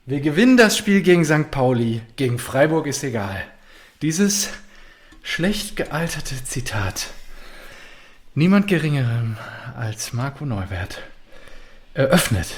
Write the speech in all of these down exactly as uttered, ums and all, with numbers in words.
Wir gewinnen das Spiel gegen Sankt Pauli, gegen Freiburg ist egal. Dieses schlecht gealterte Zitat. Niemand Geringerem als Marco Neuwirth eröffnet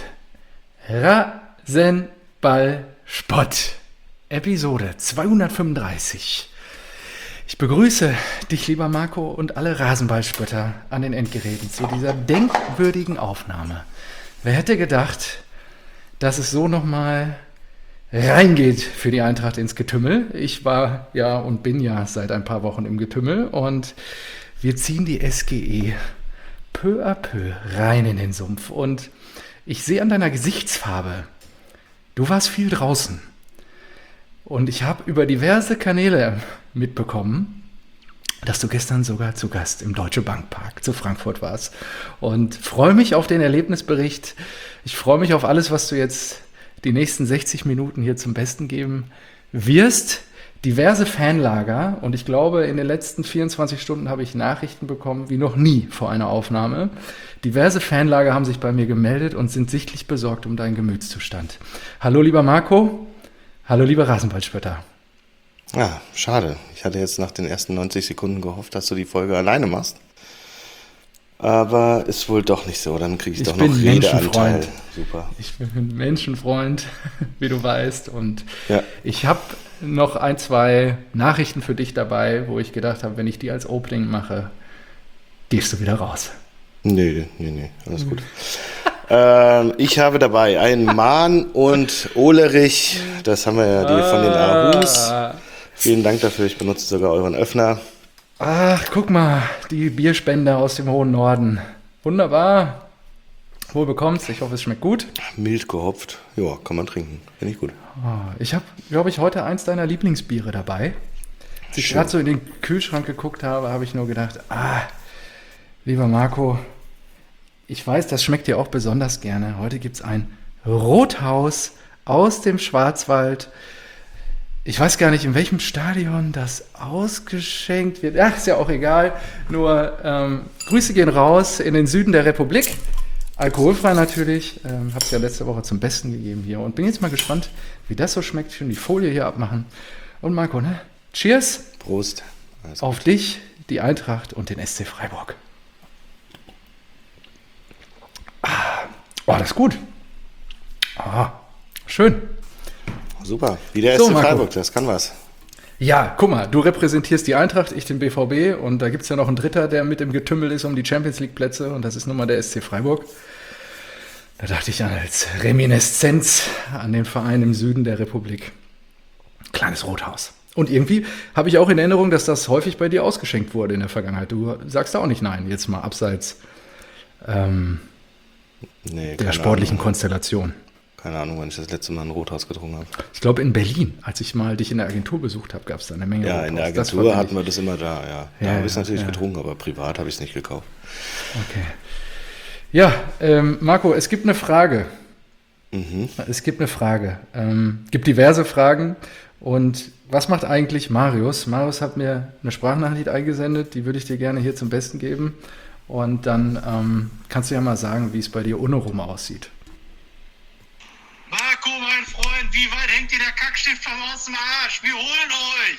Rasenball Spott, Episode zweihundertfünfunddreißig. Ich begrüße dich, lieber Marco, und alle Rasenballspötter an den Endgeräten zu dieser denkwürdigen Aufnahme. Wer hätte gedacht, dass es so nochmal reingeht für die Eintracht ins Getümmel. Ich war ja und bin ja seit ein paar Wochen im Getümmel und wir ziehen die S G E peu à peu rein in den Sumpf. Und ich sehe an deiner Gesichtsfarbe, du warst viel draußen. Und ich habe über diverse Kanäle mitbekommen, dass du gestern sogar zu Gast im Deutsche Bank Park zu Frankfurt warst. Und freue mich auf den Erlebnisbericht. Ich freue mich auf alles, was du jetzt die nächsten sechzig Minuten hier zum Besten geben wirst. Diverse Fanlager, und ich glaube, in den letzten vierundzwanzig Stunden habe ich Nachrichten bekommen, wie noch nie vor einer Aufnahme. Diverse Fanlager haben sich bei mir gemeldet und sind sichtlich besorgt um deinen Gemütszustand. Hallo, lieber Marco. Hallo, lieber Rasenballspötter. Ja, schade. Ich hatte jetzt nach den ersten neunzig Sekunden gehofft, dass du die Folge alleine machst. Aber ist wohl doch nicht so. Dann kriege ich, ich doch noch Redeanteil. Super. Ich bin ein Menschenfreund, wie du weißt. Und ja. Ich habe noch ein, zwei Nachrichten für dich dabei, wo ich gedacht habe, wenn ich die als Opening mache, gehst du wieder raus. Nee, nee, nee. Alles gut. ähm, ich habe dabei einen Mahn und Olerich. Das haben wir ja die von den Ahus. Vielen Dank dafür. Ich benutze sogar euren Öffner. Ach, guck mal, die Bierspender aus dem hohen Norden. Wunderbar. Wohl bekommst. Ich hoffe, es schmeckt gut. Mild gehopft. Ja, kann man trinken. Finde ich gut. Oh, ich habe, glaube ich, heute eins deiner Lieblingsbiere dabei. Als ich gerade so in den Kühlschrank geguckt habe, habe ich nur gedacht, ah, lieber Marco, ich weiß, das schmeckt dir auch besonders gerne. Heute gibt es ein Rothaus aus dem Schwarzwald. Ich weiß gar nicht, in welchem Stadion das ausgeschenkt wird. Ach, ist ja auch egal. Nur ähm, Grüße gehen raus in den Süden der Republik. Alkoholfrei natürlich. Ähm, habe es ja letzte Woche zum Besten gegeben hier. Und bin jetzt mal gespannt, wie das so schmeckt. Schön die Folie hier abmachen. Und Marco, ne? Cheers. Prost. Alles auf gut. Dich, die Eintracht und den S C Freiburg. Ah, oh, das ist gut. Ah, schön. Super, wie der so, S C Marco. Freiburg, das kann was. Ja, guck mal, du repräsentierst die Eintracht, ich den B V B, und da gibt es ja noch einen Dritter, der mit im Getümmel ist um die Champions-League-Plätze, und das ist nun mal der S C Freiburg. Da dachte ich an als Reminiszenz an den Verein im Süden der Republik. Kleines Rothaus. Und irgendwie habe ich auch in Erinnerung, dass das häufig bei dir ausgeschenkt wurde in der Vergangenheit. Du sagst da auch nicht nein, jetzt mal abseits ähm, nee, der sportlichen Ahnung. Konstellation. Keine Ahnung, wann ich das letzte Mal ein Rothaus getrunken habe. Ich glaube in Berlin, als ich mal dich in der Agentur besucht habe, gab es da eine Menge Ja, Rothaus. in der Agentur hatten wir das immer da, ja. Da ja, habe ich es natürlich ja. getrunken, aber privat habe ich es nicht gekauft. Okay. Ja, ähm, Marco, es gibt eine Frage. Mhm. Es gibt eine Frage. Ähm, gibt diverse Fragen. Und was macht eigentlich Marius? Marius hat mir eine Sprachnachricht eingesendet, die würde ich dir gerne hier zum Besten geben. Und dann ähm, kannst du ja mal sagen, wie es bei dir ohne rum aussieht. Marco, mein Freund, wie weit hängt dir der Kackstift vom aus dem Arsch? Wir holen euch!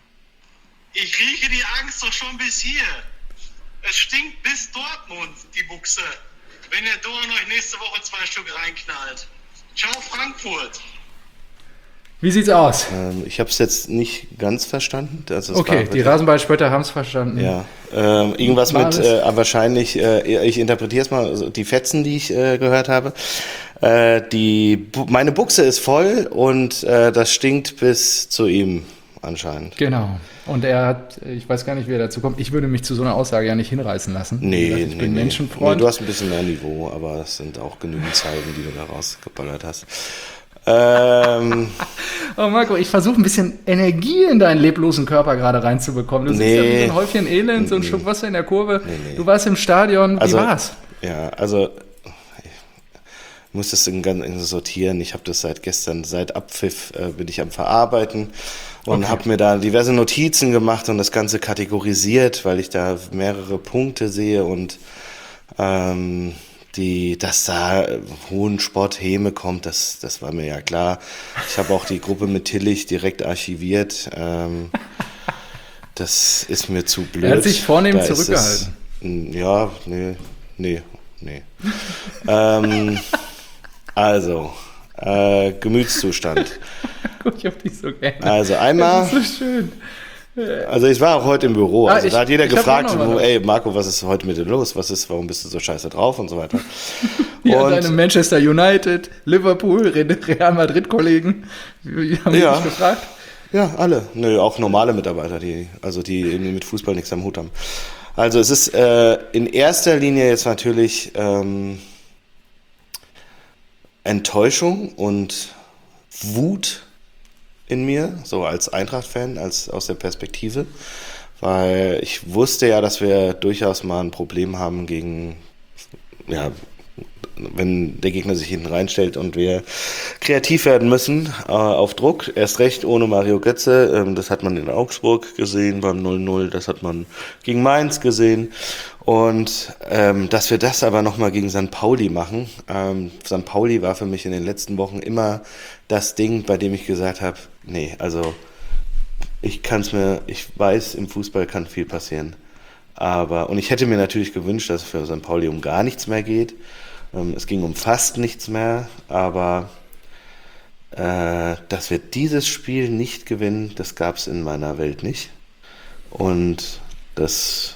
Ich rieche die Angst doch schon bis hier. Es stinkt bis Dortmund, die Buchse. Wenn der Dorn euch nächste Woche zwei Stück reinknallt. Ciao, Frankfurt! Wie sieht's aus? Ähm, ich habe es jetzt nicht ganz verstanden. Also es okay, war, die Rasenballspötter haben es verstanden. Ja, ähm, irgendwas mit, äh, wahrscheinlich, äh, ich interpretiere es mal, also die Fetzen, die ich äh, gehört habe. Äh, die, meine Buchse ist voll und äh, das stinkt bis zu ihm anscheinend. Genau. Und er hat, ich weiß gar nicht, wie er dazu kommt, ich würde mich zu so einer Aussage ja nicht hinreißen lassen. Nee, gesagt, ich nee, bin nee. Menschenfreund. Nee, du hast ein bisschen mehr Niveau, aber es sind auch genügend Zeilen, die du da rausgeballert hast. ähm, oh Marco, ich versuche ein bisschen Energie in deinen leblosen Körper gerade reinzubekommen. Du nee, sitzt ja wie so ein Häufchen Elend, so ein nee, Schluck Wasser in der Kurve. Nee, nee. Du warst im Stadion, wie also, war's? Ja, also ich muss das in sortieren. Ich habe das seit gestern, seit Abpfiff äh, bin ich am Verarbeiten und Okay. habe mir da diverse Notizen gemacht und das Ganze kategorisiert, weil ich da mehrere Punkte sehe und ähm, die, dass da hohen Sport Häme kommt, das, das war mir ja klar. Ich habe auch die Gruppe mit Tillich direkt archiviert. Ähm, das ist mir zu blöd. Er hat sich vornehm da zurückgehalten. Es, ja, nee, nee, nee. ähm, also, äh, Gemütszustand. Ich hab dich so gerne. Also einmal. Das ist so schön. Also ich war auch heute im Büro, also ah, ich, da hat jeder gefragt, wo, ey Marco, was ist heute mit dir los, was ist, warum bist du so scheiße drauf und so weiter. Ja, und deine Manchester United, Liverpool, Real Madrid-Kollegen, die haben ja, mich gefragt. Ja, alle, nö, auch normale Mitarbeiter, die also die mit Fußball nichts am Hut haben. Also es ist äh, in erster Linie jetzt natürlich ähm, Enttäuschung und Wut in mir, so als Eintracht-Fan, als aus der Perspektive, weil ich wusste ja, dass wir durchaus mal ein Problem haben gegen, ja, wenn der Gegner sich hinten reinstellt und wir kreativ werden müssen, äh, auf Druck, erst recht ohne Mario Götze, ähm, das hat man in Augsburg gesehen beim null null, das hat man gegen Mainz gesehen und ähm, dass wir das aber nochmal gegen Sankt Pauli machen. ähm, Sankt Pauli war für mich in den letzten Wochen immer das Ding, bei dem ich gesagt habe, nee, also ich kann es mir, ich weiß, im Fußball kann viel passieren, aber, und ich hätte mir natürlich gewünscht, dass es für Sankt Pauli um gar nichts mehr geht. Es ging um fast nichts mehr, aber äh, dass wir dieses Spiel nicht gewinnen, das gab es in meiner Welt nicht. Und das,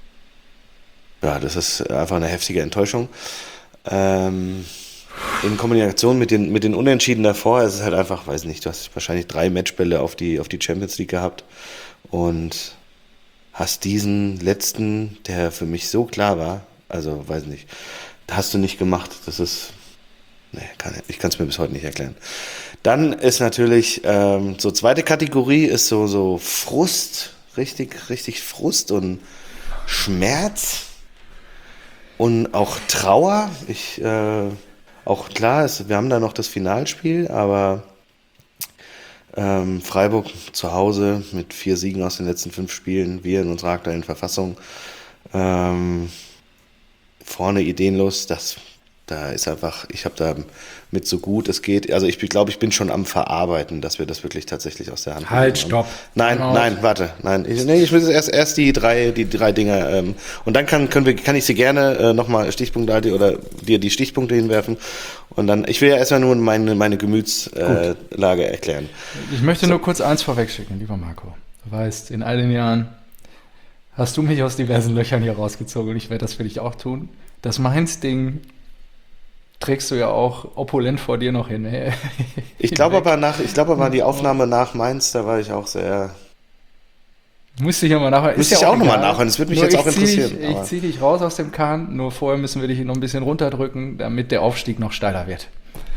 ja, das ist einfach eine heftige Enttäuschung. Ähm, in Kombination mit den, mit den Unentschieden davor, es ist halt einfach, weiß nicht, du hast wahrscheinlich drei Matchbälle auf die, auf die Champions League gehabt und hast diesen letzten, der für mich so klar war, also weiß nicht, hast du nicht gemacht. Das ist, nee, kann, ich kann es mir bis heute nicht erklären. Dann ist natürlich, ähm, so zweite Kategorie ist so, so Frust, richtig, richtig Frust und Schmerz und auch Trauer. Ich, äh, auch klar, ist, wir haben da noch das Finalspiel, aber ähm, Freiburg zu Hause mit vier Siegen aus den letzten fünf Spielen, wir in unserer aktuellen Verfassung, ähm, vorne ideenlos, das, da ist einfach, ich habe da mit so gut es geht, also ich glaube, ich bin schon am Verarbeiten, dass wir das wirklich tatsächlich aus der Hand haben. Halt, stopp. Nein, Genau. nein, warte, nein, ich, nee, ich muss erst, erst die drei, die drei Dinger, ähm, und dann kann, können wir, kann ich sie gerne äh, nochmal Stichpunkte oder dir die Stichpunkte hinwerfen und dann, ich will ja erstmal nur meine, meine Gemütslage äh, erklären. Ich möchte so. nur kurz eins vorwegschicken, lieber Marco. Du weißt, in all den Jahren hast du mich aus diversen Löchern hier rausgezogen und ich werde das für dich auch tun. Das Mainz-Ding trägst du ja auch opulent vor dir noch hin. Ich glaube aber nach, ich glaube aber die Aufnahme nach Mainz, da war ich auch sehr. Musste ich ja mal nachhören. Müsste ich auch nochmal nachhören, das würde mich nur jetzt auch ich interessieren. Zieh dich, ich ziehe dich raus aus dem Kahn, nur vorher müssen wir dich noch ein bisschen runterdrücken, damit der Aufstieg noch steiler wird.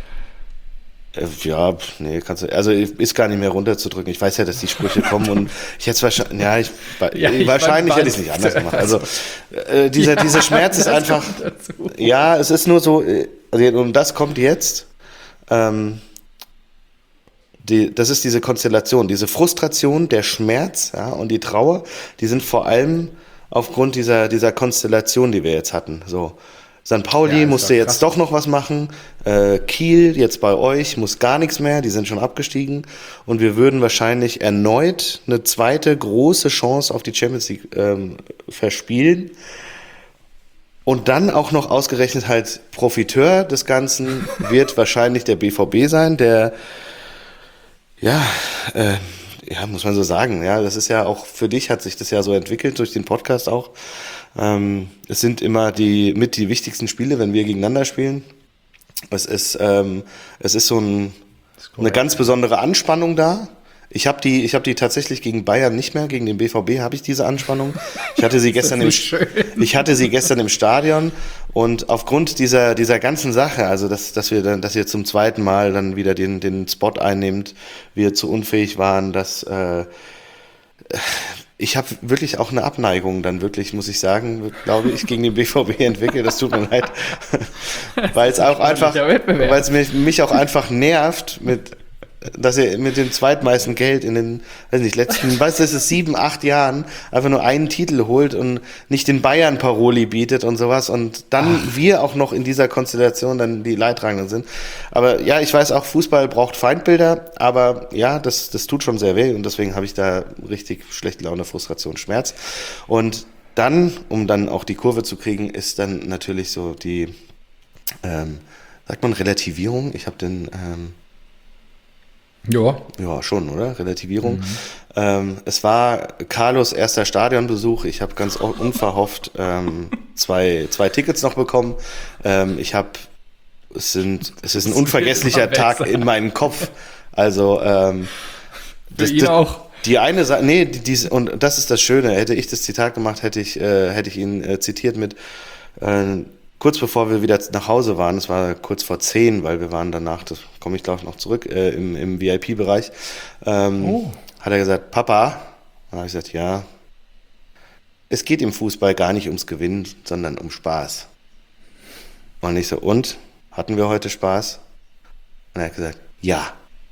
Ja, nee, kannst du, also ist gar nicht mehr runterzudrücken. Ich weiß ja, dass die Sprüche kommen und ich hätte es wahrscheinlich, ja, ich, ja, ich wahrscheinlich hätte ich es nicht anders gemacht. Also äh, dieser, ja, dieser Schmerz ist einfach, ja, es ist nur so, also, und das kommt jetzt, ähm, die, das ist diese Konstellation, diese Frustration, der Schmerz, ja, und die Trauer, die sind vor allem aufgrund dieser, dieser Konstellation, die wir jetzt hatten, so. Sankt Pauli ja, musste jetzt doch noch was machen, äh, Kiel jetzt bei euch muss gar nichts mehr, die sind schon abgestiegen und wir würden wahrscheinlich erneut eine zweite große Chance auf die Champions League ähm, verspielen und dann auch noch ausgerechnet halt Profiteur des Ganzen wird wahrscheinlich der B V B sein, der ja, äh, ja, muss man so sagen, ja, das ist ja auch für dich hat sich das ja so entwickelt durch den Podcast auch. Ähm, es sind immer die mit die wichtigsten Spiele, wenn wir gegeneinander spielen. Es ist, ähm, es ist so ein, eine ganz besondere Anspannung da. Ich habe die, ich habe die tatsächlich gegen Bayern nicht mehr, gegen den B V B habe ich diese Anspannung. Ich hatte sie gestern im, ich hatte sie gestern im Stadion und aufgrund dieser dieser ganzen Sache, also dass dass wir dann, dass ihr zum zweiten Mal dann wieder den den Spot einnehmt, wir zu unfähig waren, dass äh, ich habe wirklich auch eine Abneigung dann wirklich, muss ich sagen, glaube ich, gegen den B V B entwickelt. Das tut mir leid, weil es auch einfach, weil es mich, mich auch einfach nervt mit dass ihr mit dem zweitmeisten Geld in den, weiß nicht, letzten, weißt du, es ist sieben, acht Jahren einfach nur einen Titel holt und nicht den Bayern Paroli bietet und sowas und dann Ach. wir auch noch in dieser Konstellation dann die Leidtragenden sind. Aber ja, ich weiß auch, Fußball braucht Feindbilder, aber ja, das, das tut schon sehr weh und deswegen habe ich da richtig schlechte Laune, Frustration, Schmerz. Und dann, um dann auch die Kurve zu kriegen, ist dann natürlich so die, ähm, sagt man Relativierung? Ich habe den, ähm, ja. Ja, schon, oder? Relativierung. Mhm. Ähm, es war Carlos erster Stadionbesuch. Ich habe ganz unverhofft ähm, zwei, zwei Tickets noch bekommen. Ähm, ich habe, es sind, es ist ein unvergesslicher Tag in meinem Kopf. Also, ähm, das, Für ihn das, auch. Die eine Sache, nee, die, die, und das ist das Schöne. Hätte ich das Zitat gemacht, hätte ich, äh, hätte ich ihn äh, zitiert mit, äh, kurz bevor wir wieder nach Hause waren, es war kurz vor zehn, weil wir waren danach, das komme ich glaube ich noch zurück, äh, im, im V I P-Bereich, ähm, oh. hat er gesagt, Papa, dann habe ich gesagt, ja, es geht im Fußball gar nicht ums Gewinnen, sondern um Spaß. Und ich so, und? Hatten wir heute Spaß? Und er hat gesagt, ja.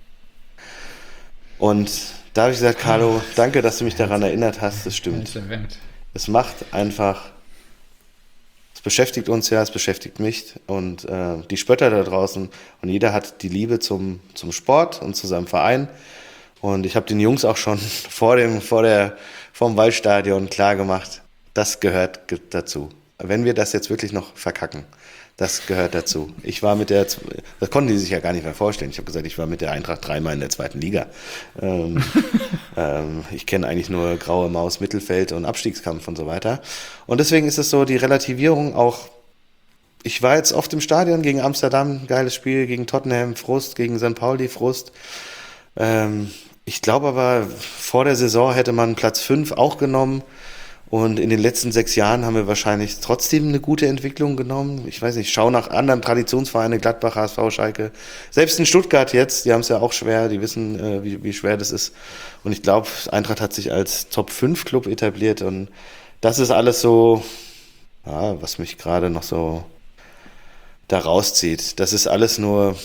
Und da habe ich gesagt, Carlo, danke, dass du mich daran erinnert hast, das stimmt. Es macht einfach... beschäftigt uns ja, es beschäftigt mich und äh, die Spötter da draußen und jeder hat die Liebe zum, zum Sport und zu seinem Verein und ich habe den Jungs auch schon vor dem, vor der, vorm Waldstadion klar gemacht, das gehört ge- dazu. Wenn wir das jetzt wirklich noch verkacken, das gehört dazu. Ich war mit der, das konnten die sich ja gar nicht mehr vorstellen. Ich habe gesagt, ich war mit der Eintracht dreimal in der zweiten Liga. Ähm, ähm, ich kenne eigentlich nur Graue Maus, Mittelfeld und Abstiegskampf und so weiter. Und deswegen ist es so, die Relativierung auch, ich war jetzt oft im Stadion gegen Amsterdam, geiles Spiel, gegen Tottenham, Frust, gegen Sankt Pauli, Frust. Ähm, ich glaube aber, vor der Saison hätte man Platz fünf auch genommen. Und in den letzten sechs Jahren haben wir wahrscheinlich trotzdem eine gute Entwicklung genommen. Ich weiß nicht, ich schaue nach anderen Traditionsvereinen, Gladbach, H S V, Schalke. Selbst in Stuttgart jetzt, die haben es ja auch schwer, die wissen, äh, wie, wie schwer das ist. Und ich glaube, Eintracht hat sich als Top fünf Club etabliert. Und das ist alles so, ja, was mich gerade noch so da rauszieht. Das ist alles nur,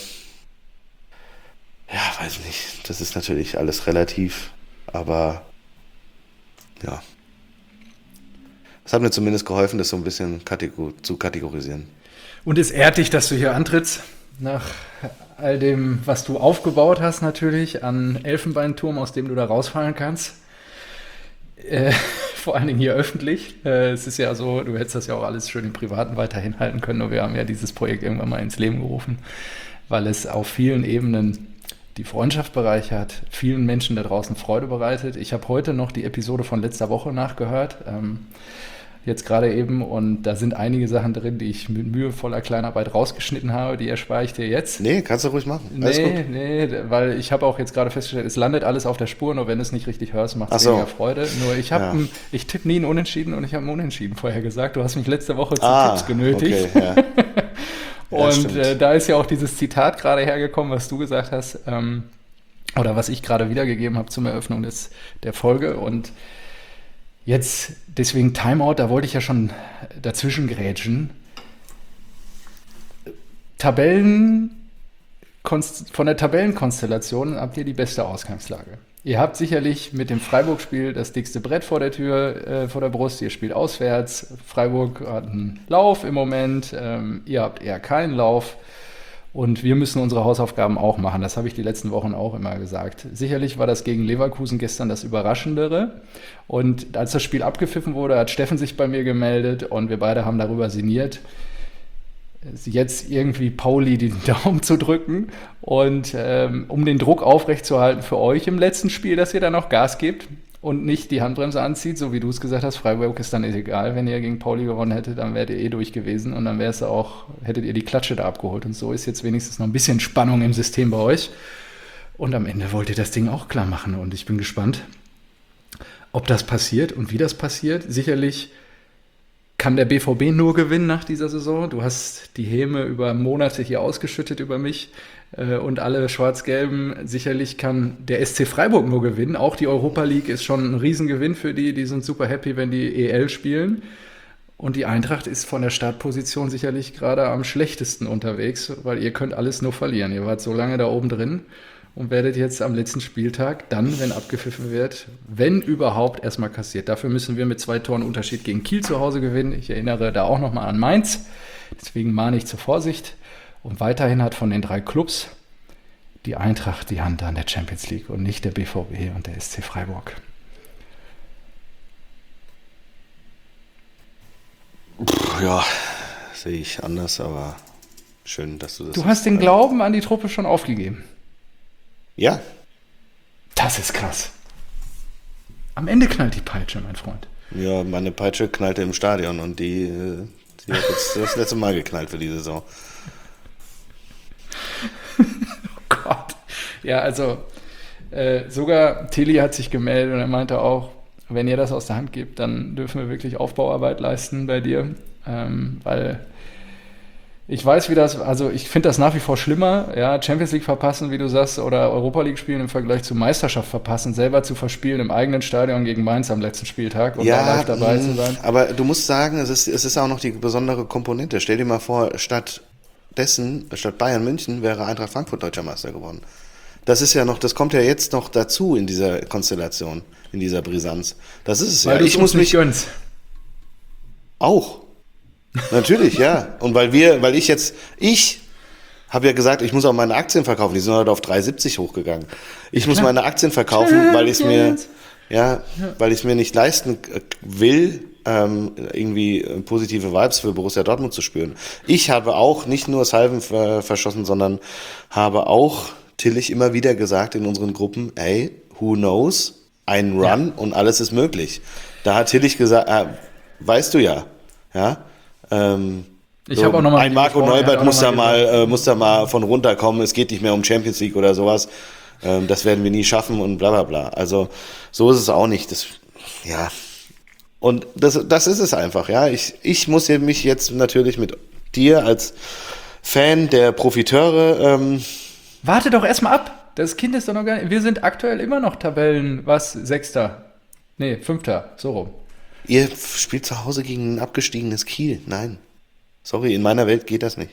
ja, weiß nicht, das ist natürlich alles relativ, aber ja. Es hat mir zumindest geholfen, das so ein bisschen kategor- zu kategorisieren. Und es ehrt dich, dass du hier antrittst, nach all dem, was du aufgebaut hast natürlich, an Elfenbeinturm, aus dem du da rausfallen kannst. Äh, vor allen Dingen hier öffentlich. Äh, es ist ja so, du hättest das ja auch alles schön im Privaten weiterhin halten können, aber wir haben ja dieses Projekt irgendwann mal ins Leben gerufen, weil es auf vielen Ebenen die Freundschaft bereichert, vielen Menschen da draußen Freude bereitet. Ich habe heute noch die Episode von letzter Woche nachgehört, ähm, jetzt gerade eben, und da sind einige Sachen drin, die ich mit mühevoller Kleinarbeit rausgeschnitten habe, die erspare ich dir jetzt. Nee, kannst du ruhig machen. Alles nee, gut. nee, weil ich habe auch jetzt gerade festgestellt, es landet alles auf der Spur, nur wenn du es nicht richtig hörst, macht es so. weniger Freude. Nur ich habe, ja. ich tippe nie einen Unentschieden und ich habe einen Unentschieden vorher gesagt. Du hast mich letzte Woche zu ah, Tipps genötigt. Okay, ja. Und ja, äh, da ist ja auch dieses Zitat gerade hergekommen, was du gesagt hast, ähm, oder was ich gerade wiedergegeben habe zum Eröffnung des, der Folge. Und jetzt, deswegen Timeout, da wollte ich ja schon dazwischen grätschen. Tabellen, von der Tabellenkonstellation habt ihr die beste Ausgangslage. Ihr habt sicherlich mit dem Freiburg-Spiel das dickste Brett vor der Tür, äh, vor der Brust. Ihr spielt auswärts. Freiburg hat einen Lauf im Moment. Ähm, ihr habt eher keinen Lauf. Und wir müssen unsere Hausaufgaben auch machen. Das habe ich die letzten Wochen auch immer gesagt. Sicherlich war das gegen Leverkusen gestern das Überraschendere. Und als das Spiel abgepfiffen wurde, hat Steffen sich bei mir gemeldet und wir beide haben darüber sinniert, jetzt irgendwie Pauli den Daumen zu drücken und ähm, um den Druck aufrechtzuerhalten für euch im letzten Spiel, dass ihr da noch Gas gebt und nicht die Handbremse anzieht, so wie du es gesagt hast. Freiburg ist dann egal, wenn ihr gegen Pauli gewonnen hättet, dann wärt ihr eh durch gewesen und dann wäre es auch, hättet ihr die Klatsche da abgeholt. Und so ist jetzt wenigstens noch ein bisschen Spannung im System bei euch. Und am Ende wollt ihr das Ding auch klar machen und ich bin gespannt, ob das passiert und wie das passiert. Sicherlich kann der B V B nur gewinnen nach dieser Saison. Du hast die Häme über Monate hier ausgeschüttet über mich äh, und alle Schwarz-Gelben. Sicherlich kann der S C Freiburg nur gewinnen. Auch die Europa League ist schon ein Riesengewinn für die. Die sind super happy, wenn die E L spielen. Und die Eintracht ist von der Startposition sicherlich gerade am schlechtesten unterwegs, weil ihr könnt alles nur verlieren. Ihr wart so lange da oben drin und werdet jetzt am letzten Spieltag dann, wenn abgepfiffen wird, wenn überhaupt, erstmal kassiert. Dafür müssen wir mit zwei Toren Unterschied gegen Kiel zu Hause gewinnen. Ich erinnere da auch nochmal an Mainz. Deswegen mahne ich zur Vorsicht. Und weiterhin hat von den drei Clubs die Eintracht die Hand an der Champions League und nicht der B V B und der S C Freiburg. Ja, sehe ich anders, aber schön, dass du das... Du hast den Glauben an die Truppe schon aufgegeben. Ja. Das ist krass. Am Ende knallt die Peitsche, mein Freund. Ja, meine Peitsche knallte im Stadion und die, die hat jetzt das letzte Mal geknallt für die Saison. Oh Gott. Ja, also äh, sogar Tilly hat sich gemeldet und er meinte auch, wenn ihr das aus der Hand gebt, dann dürfen wir wirklich Aufbauarbeit leisten bei dir, ähm, weil ich weiß, wie das, also ich finde das nach wie vor schlimmer, ja, Champions League verpassen, wie du sagst, oder Europa League spielen im Vergleich zu Meisterschaft verpassen, selber zu verspielen im eigenen Stadion gegen Mainz am letzten Spieltag und ja, da live dabei mh, zu sein. Aber du musst sagen, es ist, es ist auch noch die besondere Komponente. Stell dir mal vor, statt dessen, statt Bayern München, wäre Eintracht Frankfurt Deutscher Meister geworden. Das ist ja noch, das kommt ja jetzt noch dazu in dieser Konstellation, in dieser Brisanz. Das ist es weil ja. Du ich muss mich gönnst. Auch. Natürlich, ja. Und weil wir, weil ich jetzt, ich habe ja gesagt, ich muss auch meine Aktien verkaufen. Die sind heute auf drei siebzig hochgegangen. Ich muss meine Aktien verkaufen, weil ich es mir, ja, weil ich es mir nicht leisten will, ähm, irgendwie positive Vibes für Borussia Dortmund zu spüren. Ich habe auch nicht nur Salven ver- verschossen, sondern habe auch Tillich immer wieder gesagt in unseren Gruppen, ey, who knows? Ein Run ja. und alles ist möglich. Da hat Tillich gesagt, äh, weißt du ja, ja. Ähm, ich so, habe auch noch mal ein Marco Neubert muss da mal, äh, muss da mal von runterkommen. Es geht nicht mehr um Champions League oder sowas. Ähm, das werden wir nie schaffen und bla bla bla. Also so ist es auch nicht. Das, ja. Und das, das ist es einfach. Ja, ich, ich muss mich jetzt natürlich mit dir als Fan der Profiteure ähm, Warte doch erstmal ab. Das Kind ist doch noch gar nicht. Wir sind aktuell immer noch Tabellen, was? Sechster. Nee, Fünfter. So rum. Ihr spielt zu Hause gegen ein abgestiegenes Kiel. Nein. Sorry, in meiner Welt geht das nicht.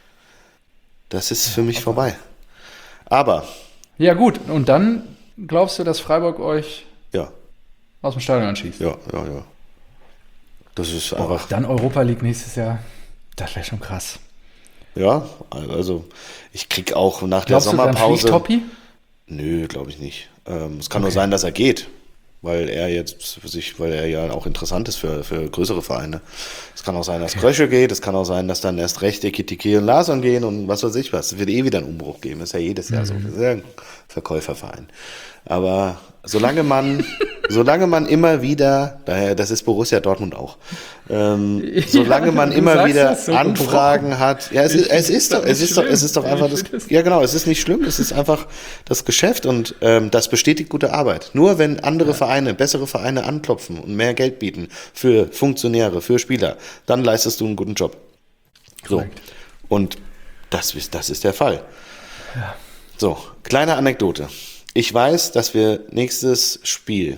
Das ist für mich okay. vorbei. Aber. Ja, gut. Und dann glaubst du, dass Freiburg euch ja. aus dem Stadion anschießt? Ja, ja, ja. Das ist Boah, einfach. Dann Europa League nächstes Jahr. Das wäre schon krass. Ja, also ich krieg auch nach Glaubst der Sommerpause. Du, dann fliegt Toppi? Nö, glaube ich nicht. Ähm, es kann okay. nur sein, dass er geht, weil er jetzt für sich, weil er ja auch interessant ist für, für größere Vereine. Es kann auch sein, dass okay. Krösche geht, es kann auch sein, dass dann erst recht Ekitike und Larsson gehen und was weiß ich was. Es wird eh wieder einen Umbruch geben, das ist ja jedes Jahr mhm. so. Das ist ja ein Verkäuferverein. Aber solange man, solange man immer wieder, daher, das ist Borussia Dortmund auch, ähm, solange ja, man immer wieder so Anfragen gebrochen. hat, ja, es ist, es ist doch, es ist doch, es ist doch einfach das, ja genau, es ist nicht schlimm, es ist einfach das Geschäft und ähm, das bestätigt gute Arbeit. Nur wenn andere ja. Vereine, bessere Vereine anklopfen und mehr Geld bieten für Funktionäre, für Spieler, dann leistest du einen guten Job. So. Correct. Und das, das ist der Fall. Ja. So, kleine Anekdote. Ich weiß, dass wir nächstes Spiel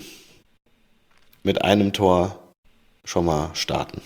mit einem Tor schon mal starten.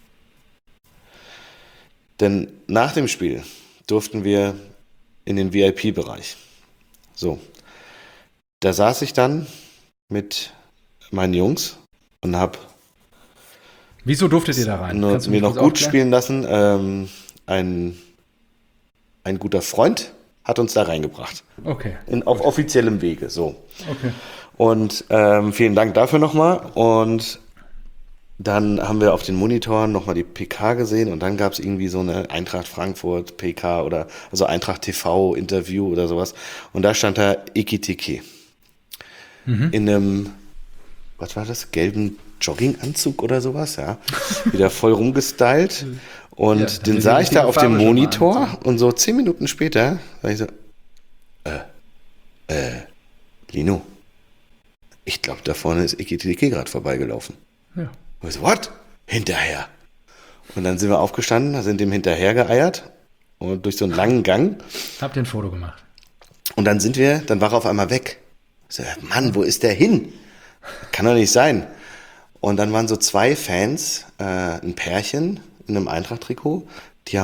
Denn nach dem Spiel durften wir in den V I P-Bereich. So, da saß ich dann mit meinen Jungs und habe Wieso durftet ihr da rein? Nur, mir noch gut spielen lassen. Ähm, ein, ein guter Freund hat uns da reingebracht. Okay. In, auf offiziellem Wege, so. Okay. Und ähm, vielen Dank dafür nochmal. Und dann haben wir auf den Monitoren nochmal die P K gesehen und dann gab es irgendwie so eine Eintracht Frankfurt P K oder also Eintracht T V Interview oder sowas. Und da stand da Ekitike. Mhm. In einem, was war das, gelben Jogginganzug oder sowas, ja. Wieder voll rumgestylt. Und ja, den sah ich da auf dem Monitor und so zehn Minuten später sag ich so, äh, äh, Lino, ich glaube, da vorne ist Ekitike gerade vorbeigelaufen. Ja. Und ich so, what? Hinterher. Und dann sind wir aufgestanden, sind dem hinterher geeiert und durch so einen langen Gang. Habt ihr ein Foto gemacht? Und dann sind wir, dann war er auf einmal weg. Ich so, Mann, wo ist der hin? Kann doch nicht sein. Und dann waren so zwei Fans, äh, ein Pärchen in einem Eintracht-Trikot, die haben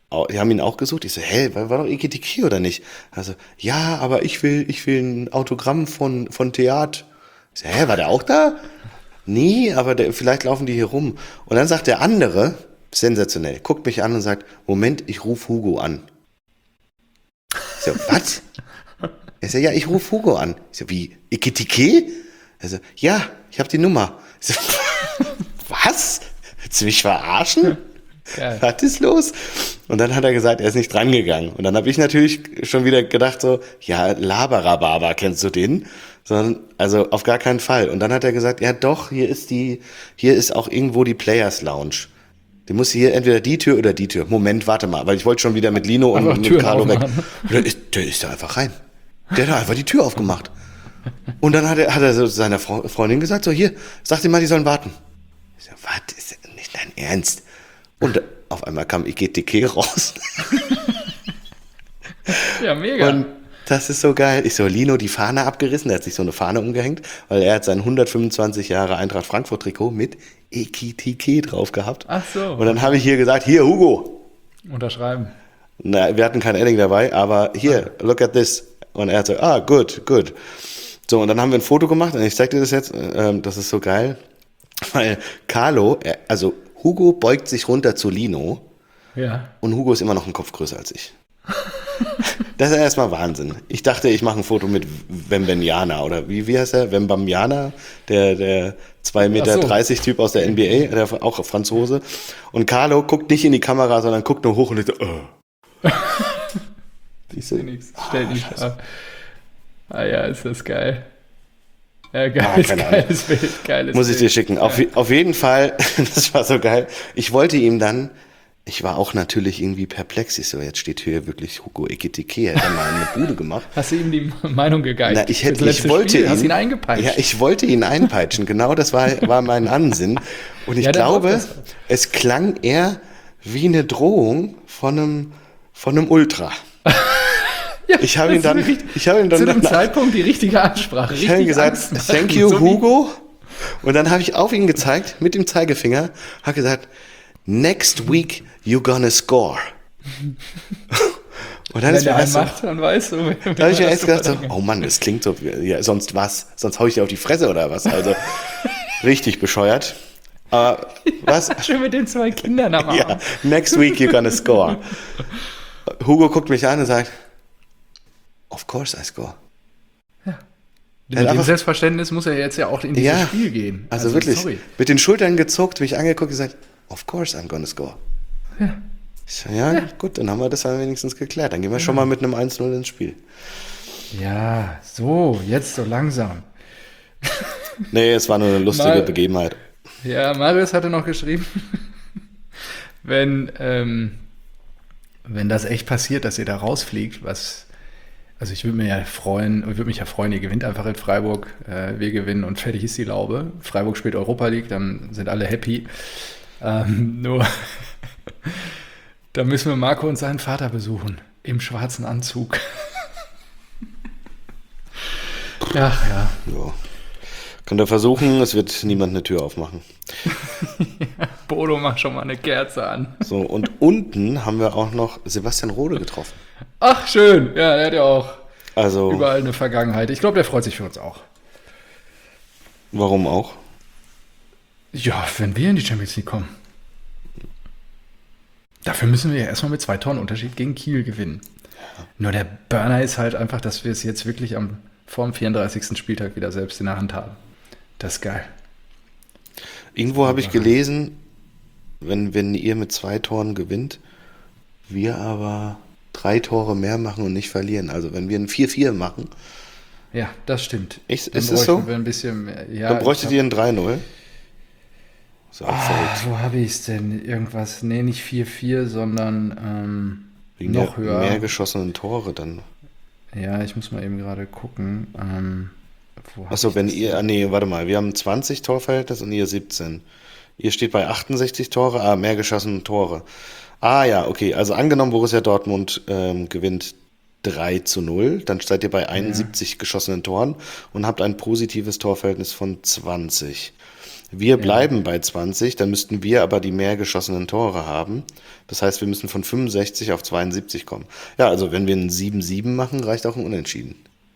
Die haben ihn auch gesucht. Ich so, hä, war, war doch Ekitike oder nicht? Also, ja, aber ich will, ich will ein Autogramm von, von Theat. Ich so, hä, war der auch da? Nee, aber der, vielleicht laufen die hier rum. Und dann sagt der andere, sensationell, guckt mich an und sagt, Moment, ich ruf Hugo an. Ich so, was? Er sagt, ja, ich ruf Hugo an. Ich so, wie, Ekitike? Er so, ja, ich habe die Nummer. Ich so, was? Willst du mich verarschen? Geil. Was ist los? Und dann hat er gesagt, er ist nicht drangegangen. Und dann habe ich natürlich schon wieder gedacht so, ja, Laberababa, kennst du den? Sondern, also auf gar keinen Fall. Und dann hat er gesagt, ja doch, hier ist die, hier ist auch irgendwo die Players Lounge. Du musst hier entweder die Tür oder die Tür. Moment, warte mal, weil ich wollte schon wieder mit Lino und mit Türen Carlo weg. aufmachen. Und der ist, der ist da einfach rein. Der hat da einfach die Tür aufgemacht. Und dann hat er, hat er so seiner Fre- Freundin gesagt, so hier, sag dir mal, die sollen warten. Ich so, was, ist das nicht dein Ernst? Und auf einmal kam Ekitike raus. Ja, mega. Und das ist so geil. Ich so, Lino die Fahne abgerissen, der hat sich so eine Fahne umgehängt, weil er hat sein hundertfünfundzwanzig Jahre Eintracht Frankfurt Trikot mit Ekitike drauf gehabt. Ach so. Und dann habe ich hier gesagt, hier Hugo. Unterschreiben. Na, wir hatten kein Edding dabei, aber hier, look at this. Und er hat so, ah, good, good. So, und dann haben wir ein Foto gemacht und ich zeig dir das jetzt, ähm, das ist so geil, weil Carlo, er, also Hugo beugt sich runter zu Lino Ja. und Hugo ist immer noch einen Kopf größer als ich. Das ist erstmal Wahnsinn. Ich dachte, ich mache ein Foto mit Wembanyama oder wie, wie heißt der? Wembanyama, der, der zwei Meter dreißig Typ aus der N B A, der auch Franzose. Und Carlo guckt nicht in die Kamera, sondern guckt nur hoch und sagt, oh. Ich sehe nichts. Stell dich ab. Ah ja, ist das geil. Ja, geiles, Ah, keine Ahnung. geiles Bild. Geiles Muss ich dir Bild. schicken. Auf, auf jeden Fall, das war so geil. Ich wollte ihm dann, ich war auch natürlich irgendwie perplex. Ich so, jetzt steht hier wirklich Hugo Ekitike, er hat mal eine Bude gemacht. Hast du ihm die Meinung gegeigt? Na, ich hätte, Fürs ich letzte wollte Spiel? ihn, Hast ihn eingepeitscht? Ja, ich wollte ihn einpeitschen. Genau, das war, war mein Ansinn. Und ich Ja, der glaube, braucht das. es klang eher wie eine Drohung von einem, von einem Ultra. Ja, Ich habe ihn das dann, ist richtig- ich habe ihn dann zu dem danach- Zeitpunkt die richtige Ansprache. Ich habe ihm richtig gesagt, Angst machen, thank you, so wie- Hugo. Und dann habe ich auf ihn gezeigt, mit dem Zeigefinger, habe gesagt, next week you gonna score. Und dann Wenn ist mir der einen erst so, macht, dann weißt du. da habe ich mir erst gedacht, so, oh Mann, das klingt so, ja, sonst was, sonst hau ich dir auf die Fresse oder was. Also richtig bescheuert. Aber was? Schön mit den zwei Kindern am Arm. Ja, next week you're gonna score. Hugo guckt mich an und sagt, of course I score. Mit dem Selbstverständnis muss er jetzt ja auch in dieses Ja, Spiel gehen. Also, wirklich, Sorry. mit den Schultern gezuckt, mich angeguckt und gesagt, of course I'm gonna score. Ja. Ich so, ja, gut, dann haben wir das dann wenigstens geklärt. Dann gehen wir schon mal mit einem eins null ins Spiel. Ja, so, jetzt so langsam. Nee, es war nur eine lustige Mal- Begebenheit. Ja, Marius hatte noch geschrieben, wenn, ähm, wenn das echt passiert, dass ihr da rausfliegt, was, also ich würde mir ja freuen, ich würde mich ja freuen, ihr gewinnt einfach in Freiburg, äh, wir gewinnen und fertig ist die Laube. Freiburg spielt Europa League, dann sind alle happy. Ähm, nur, da müssen wir Marco und seinen Vater besuchen, im schwarzen Anzug. Ach ja. Ja. Könnt ihr versuchen, es wird niemand eine Tür aufmachen. Bodo, mach schon mal eine Kerze an. So, und unten haben wir auch noch Sebastian Rode getroffen. Ach, schön. Ja, der hat ja auch Also, überall eine Vergangenheit. Ich glaube, der freut sich für uns auch. warum auch? Ja, wenn wir in die Champions League kommen. Dafür müssen wir ja erstmal mit zwei Toren Unterschied gegen Kiel gewinnen. Ja. Nur der Burner ist halt einfach, dass wir es jetzt wirklich am, vor dem vierunddreißigsten Spieltag wieder selbst in der Hand haben. Das ist geil. Irgendwo habe ich gelesen, wenn, wenn ihr mit zwei Toren gewinnt, wir aber drei Tore mehr machen und nicht verlieren. Also wenn wir ein vier vier machen, Ja, das stimmt. Ist- Dann ist es bräuchten so? Wir ein bisschen mehr. Ja, dann bräuchtet ich ihr ein drei null. So, hab, ah, wo habe ich es denn? Irgendwas, nee, nicht vier vier, sondern ähm, wegen noch der höher. mehr geschossenen Tore dann. Ja, ich muss mal eben gerade gucken. Ähm, wo hab Achso, ich wenn das ihr, ah, nee, warte mal, wir haben zwanzig Torverhältnis und ihr siebzehn. Ihr steht bei achtundsechzig Tore, ah, mehr geschossene Tore. Ah ja, okay, also angenommen Borussia Dortmund ähm, gewinnt drei zu null. Dann seid ihr bei einundsiebzig ja. geschossenen Toren und habt ein positives Torverhältnis von zwanzig. Wir bleiben ja. bei zwanzig, dann müssten wir aber die mehr geschossenen Tore haben. Das heißt, wir müssen von fünfundsechzig auf zweiundsiebzig kommen. Ja, also wenn wir ein sieben sieben machen, reicht auch ein Unentschieden.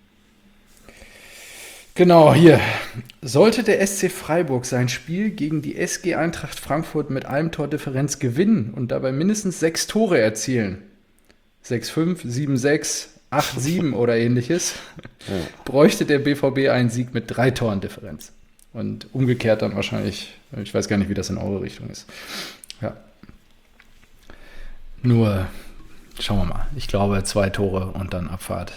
Genau, hier. Sollte der S C Freiburg sein Spiel gegen die S G Eintracht Frankfurt mit einem Tordifferenz gewinnen und dabei mindestens sechs Tore erzielen, sechs fünf, sieben sechs, acht sieben oder ähnliches, ja. bräuchte der B V B einen Sieg mit drei Toren Differenz. Und umgekehrt dann wahrscheinlich, ich weiß gar nicht, wie das in eure Richtung ist. Ja. Nur, schauen wir mal. Ich glaube, zwei Tore und dann Abfahrt.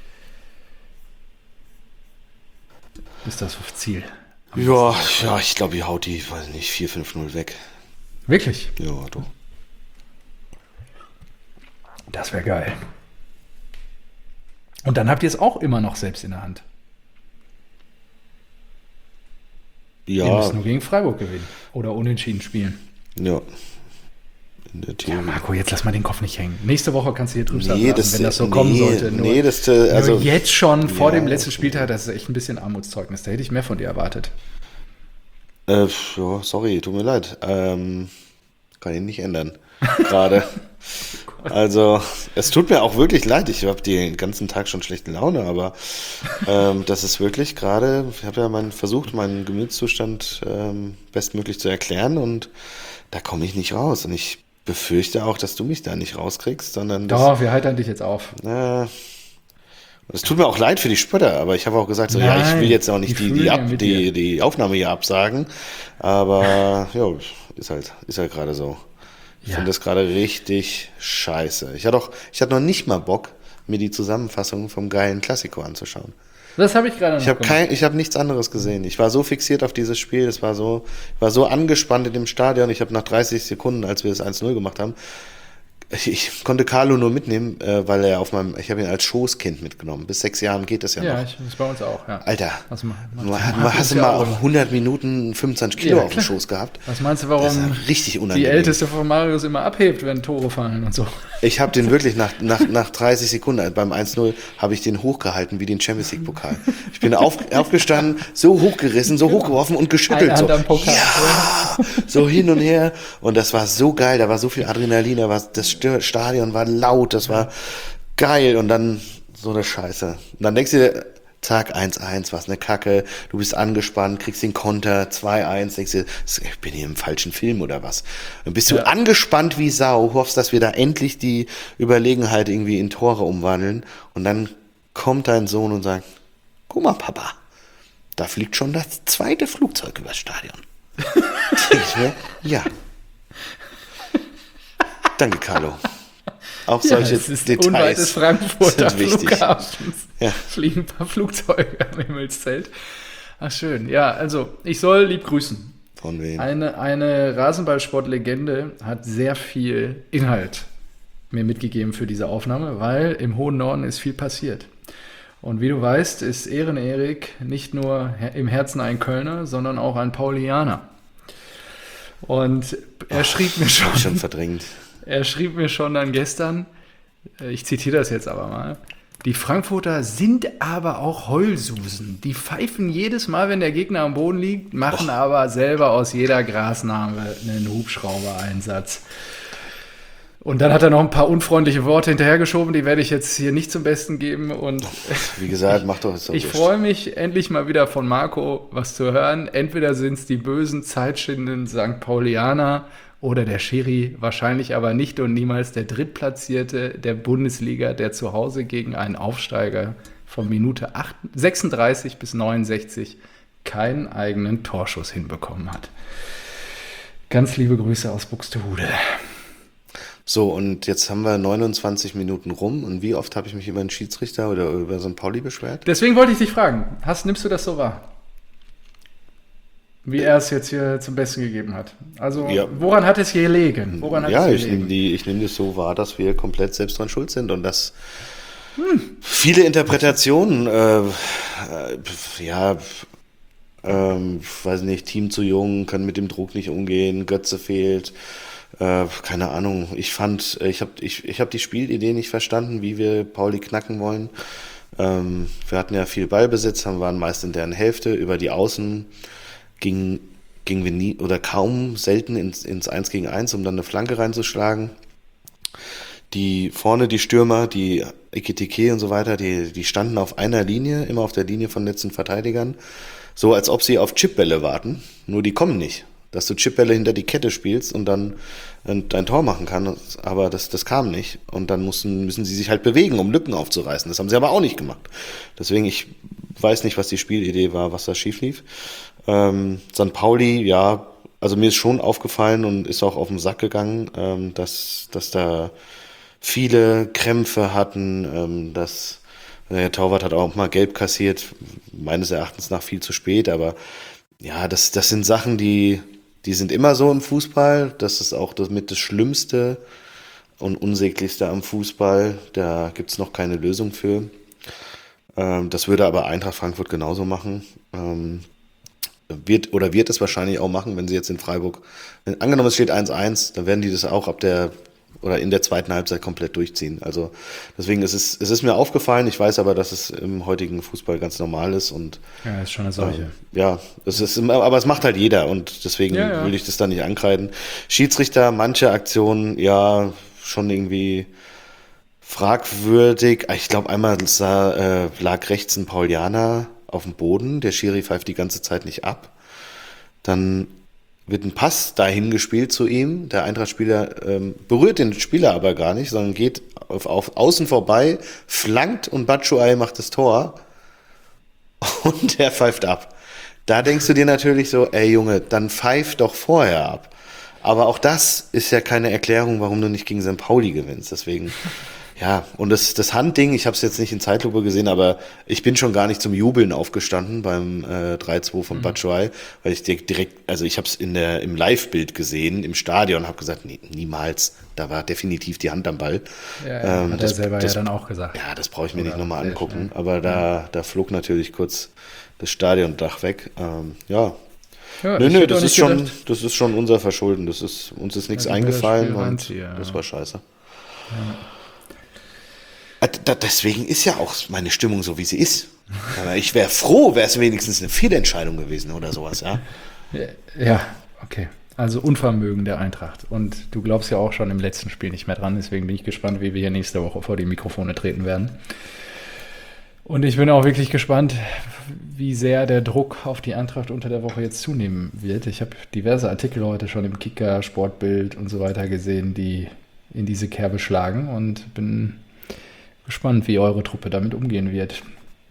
Ist das Ziel? Ja, ja, ich glaube, ihr haut die, weiß nicht, vier fünf null weg. Wirklich? Ja, doch. Das wäre geil. Und dann habt ihr es auch immer noch selbst in der Hand. Ja. Ihr müsst nur gegen Freiburg gewinnen. Oder unentschieden spielen. Ja. In der Theorie. Ja, Marco, jetzt lass mal den Kopf nicht hängen. Nächste Woche kannst du hier drüber nee, sagen, wenn das so nee, kommen sollte. Nur, nee, das, also, nur jetzt schon vor ja, dem letzten Spieltag, das ist echt ein bisschen Armutszeugnis. Da hätte ich mehr von dir erwartet. Äh, ja, sorry, tut mir leid. Ähm, kann ich nicht ändern. Gerade. Also, es tut mir auch wirklich leid. Ich habe den ganzen Tag schon schlechte Laune, aber ähm, das ist wirklich gerade, ich habe ja mein, versucht, meinen Gemütszustand ähm, bestmöglich zu erklären und da komme ich nicht raus. Und ich befürchte auch, dass du mich da nicht rauskriegst, sondern das, Doch, wir heitern dich jetzt auf. Äh, es tut mir auch leid für die Spötter, aber ich habe auch gesagt, so, Nein, ja, ich will jetzt auch nicht die, die, die, ab, die, die, die Aufnahme hier absagen, aber ja, ist halt, ist halt gerade so. Ich ja. finde das gerade richtig scheiße. Ich hatte auch, ich hatte noch nicht mal Bock, mir die Zusammenfassung vom geilen Klassiko anzuschauen. Das habe ich gerade noch Ich habe kein, ich habe nichts anderes gesehen. Ich war so fixiert auf dieses Spiel, es war so, ich war so angespannt in dem Stadion. Ich habe nach dreißig Sekunden, als wir das eins null gemacht haben, ich, ich konnte Carlo nur mitnehmen, äh, weil er auf meinem, ich habe ihn als Schoßkind mitgenommen. Bis sechs Jahren geht das ja, ja noch. Ja, das ist bei uns auch, ja. Alter, was ma, du hast, hast du mal hundert Minuten fünfundzwanzig Kilo ja, auf dem Schoß gehabt. Was meinst du, warum richtig unangenehm. Die Älteste von Marius immer abhebt, wenn Tore fallen und so? Ich habe den wirklich nach, nach, nach dreißig Sekunden, beim eins null, habe ich den hochgehalten wie den Champions League Pokal. Ich bin auf, aufgestanden, so hochgerissen, so hochgeworfen und geschüttelt. So, Pokal. Ja, so hin und her. Und das war so geil, da war so viel Adrenalin, da war, das Stadion war laut, das war geil. Und dann so eine Scheiße. Und dann denkst du dir, Tag eins eins, was eine Kacke, du bist angespannt, kriegst den Konter, zwei eins, denkst dir, ich bin hier im falschen Film oder was. Dann bist du ja. angespannt wie Sau, hoffst, dass wir da endlich die Überlegenheit irgendwie in Tore umwandeln und dann kommt dein Sohn und sagt, guck mal Papa, da fliegt schon das zweite Flugzeug übers Stadion. Denk ich mir, ja. Danke, Carlo. Auch solche ja, es ist Details unweit des Frankfurter sind wichtig. Flughafens Ja. fliegen ein paar Flugzeuge am Himmelszelt. Ach schön. Ja, also ich soll lieb grüßen. Von wem? Eine, eine Rasenballsport-Legende hat sehr viel Inhalt mir mitgegeben für diese Aufnahme, weil im hohen Norden ist viel passiert. Und wie du weißt, ist Ehren-Erik nicht nur im Herzen ein Kölner, sondern auch ein Paulianer. Und er Ach, schrieb mir schon... schon verdrängt. Er schrieb mir schon dann gestern, ich zitiere das jetzt aber mal, die Frankfurter sind aber auch Heulsusen. Die pfeifen jedes Mal, wenn der Gegner am Boden liegt, machen Och. aber selber aus jeder Grasnarbe einen Hubschrauber-Einsatz. Und dann hat er noch ein paar unfreundliche Worte hinterhergeschoben, die werde ich jetzt hier nicht zum Besten geben. Und wie gesagt, mach doch so. Ich freue mich, endlich mal wieder von Marco was zu hören. Entweder sind es die bösen, zeitschindenden Sankt Paulianer oder der Schiri, wahrscheinlich aber nicht und niemals der Drittplatzierte der Bundesliga, der zu Hause gegen einen Aufsteiger von Minute sechsunddreißig bis neunundsechzig keinen eigenen Torschuss hinbekommen hat. Ganz liebe Grüße aus Buxtehude. So, und jetzt haben wir neunundzwanzig Minuten rum. Und wie oft habe ich mich über einen Schiedsrichter oder über Sankt Pauli beschwert? Deswegen wollte ich dich fragen, hast, nimmst du das so wahr? Wie er es jetzt hier zum Besten gegeben hat. Also, ja. woran hat es hier gelegen? Woran hat ja, es ich nehme die, ich nehme das so wahr, dass wir komplett selbst dran schuld sind und dass hm. viele Interpretationen, äh, äh, ja, ähm, weiß nicht, Team zu jung, können mit dem Druck nicht umgehen, Götze fehlt, Äh, keine Ahnung, ich fand, ich habe ich, ich hab die Spielidee nicht verstanden, wie wir Pauli knacken wollen. Ähm, wir hatten ja viel Ballbesitz, haben, waren meist in deren Hälfte. Über die Außen gingen ging wir nie oder kaum selten ins, ins eins gegen eins, um dann eine Flanke reinzuschlagen. Die vorne, die Stürmer, die Ekitike und so weiter, die, die standen auf einer Linie, immer auf der Linie von letzten Verteidigern, so als ob sie auf Chipbälle warten, nur die kommen nicht. Dass du Chipbälle hinter die Kette spielst und dann dein Tor machen kannst, aber das, das kam nicht. Und dann mussten, müssen sie sich halt bewegen, um Lücken aufzureißen. Das haben sie aber auch nicht gemacht. Deswegen, ich weiß nicht, was die Spielidee war, was da schief lief. Ähm, Sankt Pauli, ja, also mir ist schon aufgefallen und ist auch auf den Sack gegangen, ähm, dass, dass da viele Krämpfe hatten, ähm, dass der Torwart hat auch mal gelb kassiert, meines Erachtens nach viel zu spät, aber ja, das, das sind Sachen, die, die sind immer so im Fußball. Das ist auch das mit das Schlimmste und Unsäglichste am Fußball. Da gibt's noch keine Lösung für. Ähm, das würde aber Eintracht Frankfurt genauso machen. Ähm, wird oder wird es wahrscheinlich auch machen, wenn sie jetzt in Freiburg, wenn, angenommen es steht eins eins, dann werden die das auch ab der oder in der zweiten Halbzeit komplett durchziehen. Also deswegen ist es, es ist mir aufgefallen, ich weiß aber, dass es im heutigen Fußball ganz normal ist und ja, ist schon eine Seuche. Äh, ja, es ist immer, aber es macht halt jeder und deswegen ja, ja. will ich das da nicht ankreiden. Schiedsrichter, manche Aktionen, ja, schon irgendwie fragwürdig. Ich glaube, einmal sah, äh, lag rechts ein Paulianer auf dem Boden, der Schiri pfeift die ganze Zeit nicht ab. Dann wird ein Pass dahin gespielt zu ihm. Der Eintracht-Spieler ähm, berührt den Spieler aber gar nicht, sondern geht auf, auf außen vorbei, flankt und Batshuayi macht das Tor und der pfeift ab. Da denkst du dir natürlich so, ey Junge, dann pfeif doch vorher ab. Aber auch das ist ja keine Erklärung, warum du nicht gegen Sankt Pauli gewinnst. Deswegen, ja, und das, das Handding, ich habe es jetzt nicht in Zeitlupe gesehen, aber ich bin schon gar nicht zum Jubeln aufgestanden beim äh, drei zwei von mhm. Batshuayi, weil ich direkt, also ich habe es in der im Live-Bild gesehen, im Stadion, habe gesagt, nee, niemals, da war definitiv die Hand am Ball. Ja, ähm, hat das, er selber das, ja dann auch gesagt. Ja, das brauche ich mir Oder nicht nochmal angucken, schnell. aber da, da flog natürlich kurz das Stadiondach weg. Ähm, ja, Ja, nö, nö, das ist schon, gedacht, das ist schon unser Verschulden. Das ist, uns ist nichts eingefallen und reinziehe, ja. das war scheiße. Ja. Deswegen ist ja auch meine Stimmung so, wie sie ist. Aber ich wäre froh, wäre es wenigstens eine Fehlentscheidung gewesen oder sowas, ja. Ja, okay. Also Unvermögen der Eintracht. Und du glaubst ja auch schon im letzten Spiel nicht mehr dran. Deswegen bin ich gespannt, wie wir hier nächste Woche vor die Mikrofone treten werden. Und ich bin auch wirklich gespannt, wie sehr der Druck auf die Eintracht unter der Woche jetzt zunehmen wird. Ich habe diverse Artikel heute schon im Kicker, Sportbild und so weiter gesehen, die in diese Kerbe schlagen und bin gespannt, wie eure Truppe damit umgehen wird.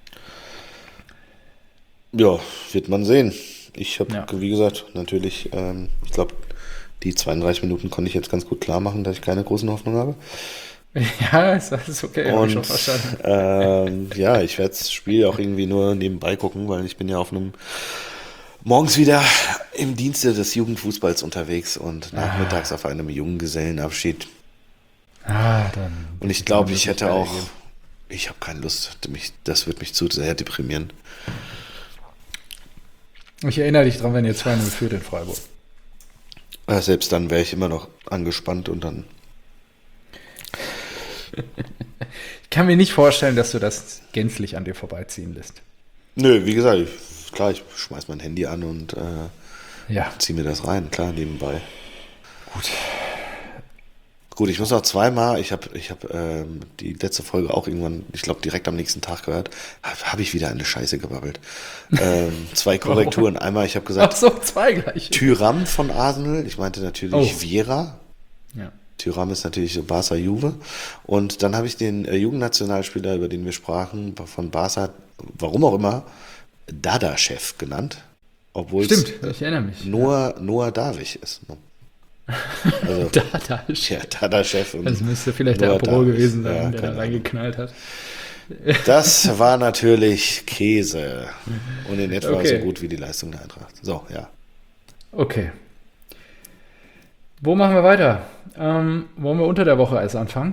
Ja, wird man sehen. Ich habe, ja. wie gesagt, natürlich, ähm, ich glaube, die zweiunddreißig Minuten konnte ich jetzt ganz gut klar machen, dass ich keine großen Hoffnungen habe. Ja, ist alles okay, habe ich schon verstanden. Ähm, ja, ich werde das Spiel auch irgendwie nur nebenbei gucken, weil ich bin ja auf einem morgens wieder im Dienste des Jugendfußballs unterwegs und nachmittags ah. auf einem Junggesellenabschied. Ah, dann. Und ich glaube, ich hätte auch, ich habe keine Lust, mich, das wird mich zu sehr deprimieren. Ich erinnere dich dran, wenn ihr zwei null führt in Freiburg. Ja, selbst dann wäre ich immer noch angespannt und dann. Ich kann mir nicht vorstellen, dass du das gänzlich an dir vorbeiziehen lässt. Nö, wie gesagt, ich, klar, ich schmeiß mein Handy an und äh, ja. ziehe mir das rein, klar, nebenbei. Gut. Gut, ich muss noch zweimal, ich habe ich hab, ähm, die letzte Folge auch irgendwann, ich glaube direkt am nächsten Tag gehört, habe hab ich wieder eine Scheiße gebabbelt. Ähm, zwei Korrekturen. Einmal, ich habe gesagt, ach so, zwei gleich. Thuram von Arsenal, ich meinte natürlich oh. Vieira. Ja. Thuram ist natürlich so Barca Juve. Und dann habe ich den äh, Jugendnationalspieler, über den wir sprachen, von Barca, warum auch immer, Dada-Chef genannt. Obwohl Stimmt, es ich erinnere mich. Noah, ja. Noah Davich ist. Also, Dada-Chef. Ja, Dada-Chef. Das müsste vielleicht der Apro gewesen sein, ja, der da reingeknallt hat. Das war natürlich Käse. Und in etwa okay. so gut wie die Leistung der Eintracht. So, ja. Okay. Wo machen wir weiter? Ähm, wollen wir unter der Woche erst anfangen?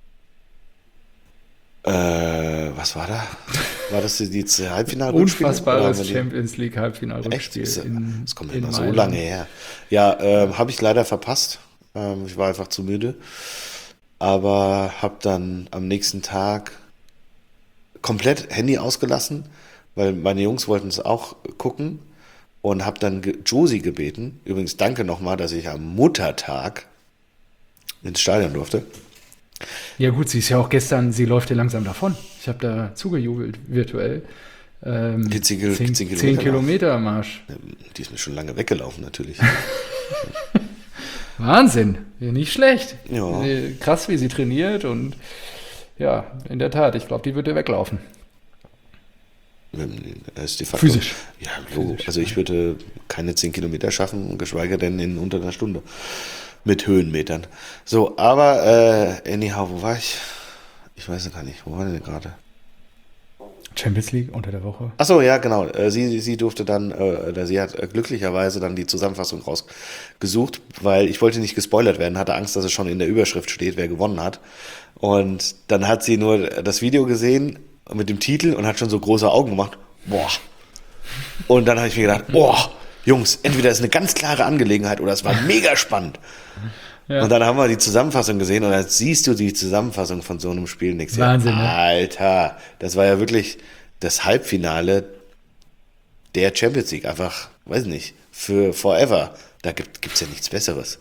Äh, was war da? War das die, die Halbfinal-Rückspiele? Unfassbares Champions League Halbfinal-Rückspiel. Echt? In, das kommt immer so lange her. Ja, äh, habe ich leider verpasst. Ähm, ich war einfach zu müde. Aber habe dann am nächsten Tag komplett Handy ausgelassen, weil meine Jungs wollten es auch gucken und habe dann ge- Josie gebeten. Übrigens danke nochmal, dass ich am Muttertag ins Stadion durfte. Ja gut, sie ist ja auch gestern, sie läuft ja langsam davon. Ich habe da zugejubelt virtuell. Ähm, Die zehn Kil- zehn, zehn Kilometer zehn Kilometer Marsch. Die ist mir schon lange weggelaufen natürlich. Wahnsinn, ja, nicht schlecht. Ja. Äh, Krass, wie sie trainiert und ja, in der Tat, ich glaube, die wird dir weglaufen. Er ist de facto, Physisch. Ja, Logo. Also ich würde keine zehn Kilometer schaffen, geschweige denn in unter einer Stunde. Mit Höhenmetern. So, aber äh, anyhow, wo war ich? Ich weiß ja gar nicht, wo war denn gerade? Champions League unter der Woche. Achso, ja, genau. Äh, Sie, sie durfte dann, äh, oder sie hat äh, glücklicherweise dann die Zusammenfassung rausgesucht, weil ich wollte nicht gespoilert werden, hatte Angst, dass es schon in der Überschrift steht, wer gewonnen hat. Und dann hat sie nur das Video gesehen mit dem Titel und hat schon so große Augen gemacht. Boah. Und dann habe ich mir gedacht, boah, Jungs, entweder ist eine ganz klare Angelegenheit oder es war mega spannend. Ja. Und dann haben wir die Zusammenfassung gesehen und dann siehst du die Zusammenfassung von so einem Spiel nächstes Wahnsinn, Jahr. ne? Alter, das war ja wirklich das Halbfinale der Champions League. Einfach, weiß nicht, für forever. Da gibt es ja nichts Besseres.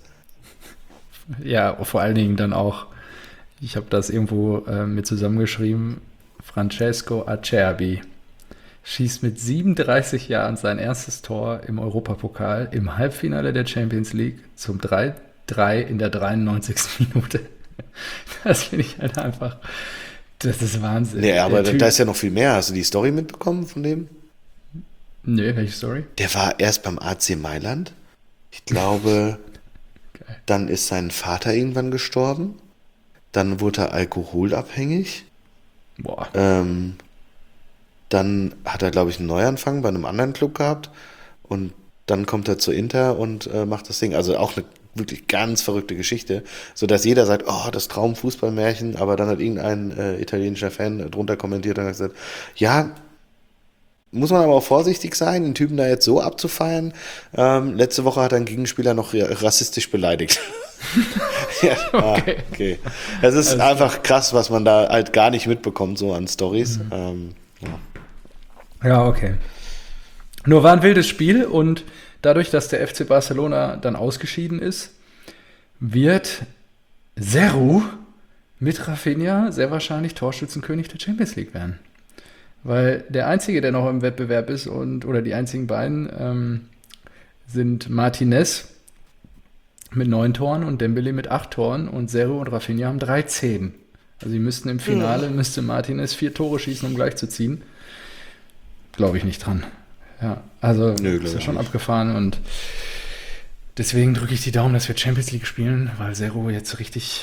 Ja, vor allen Dingen dann auch, ich habe das irgendwo äh, mir zusammengeschrieben, Francesco Acerbi schießt mit siebenunddreißig Jahren sein erstes Tor im Europapokal im Halbfinale der Champions League zum drei drei in der dreiundneunzigsten Minute. Das finde ich halt einfach, das ist Wahnsinn. Nee, aber Der da Typ- ist ja noch viel mehr. Hast du die Story mitbekommen von dem? Nö, welche Story? Der war erst beim A C Mailand. Ich glaube, Geil. dann ist sein Vater irgendwann gestorben. Dann wurde er alkoholabhängig. Boah. Ähm, dann hat er, glaube ich, einen Neuanfang bei einem anderen Club gehabt. Und dann kommt er zu Inter und äh, macht das Ding. Also auch eine wirklich ganz verrückte Geschichte, sodass jeder sagt, oh, das Traumfußballmärchen, aber dann hat irgendein äh, italienischer Fan drunter kommentiert und hat gesagt, ja, muss man aber auch vorsichtig sein, den Typen da jetzt so abzufeiern. Ähm, letzte Woche hat ein Gegenspieler noch ja, rassistisch beleidigt. Ja, okay. Ah, okay. Es ist Alles einfach krass, was man da halt gar nicht mitbekommt, so an Stories. Mhm. Ähm, ja. Ja, okay. Nur war ein wildes Spiel und dadurch, dass der F C Barcelona dann ausgeschieden ist, wird Serhou mit Rafinha sehr wahrscheinlich Torschützenkönig der Champions League werden. Weil der Einzige, der noch im Wettbewerb ist, und oder die einzigen beiden ähm, sind Martinez mit neun Toren und Dembele mit acht Toren und Serhou und Rafinha haben dreizehn. Also sie müssten im Finale, ja. müsste Martinez vier Tore schießen, um gleich zu ziehen. Glaube ich nicht dran. Ja, also Nö, ist ja glaub schon ich. abgefahren und deswegen drücke ich die Daumen, dass wir Champions League spielen, weil Serhou jetzt richtig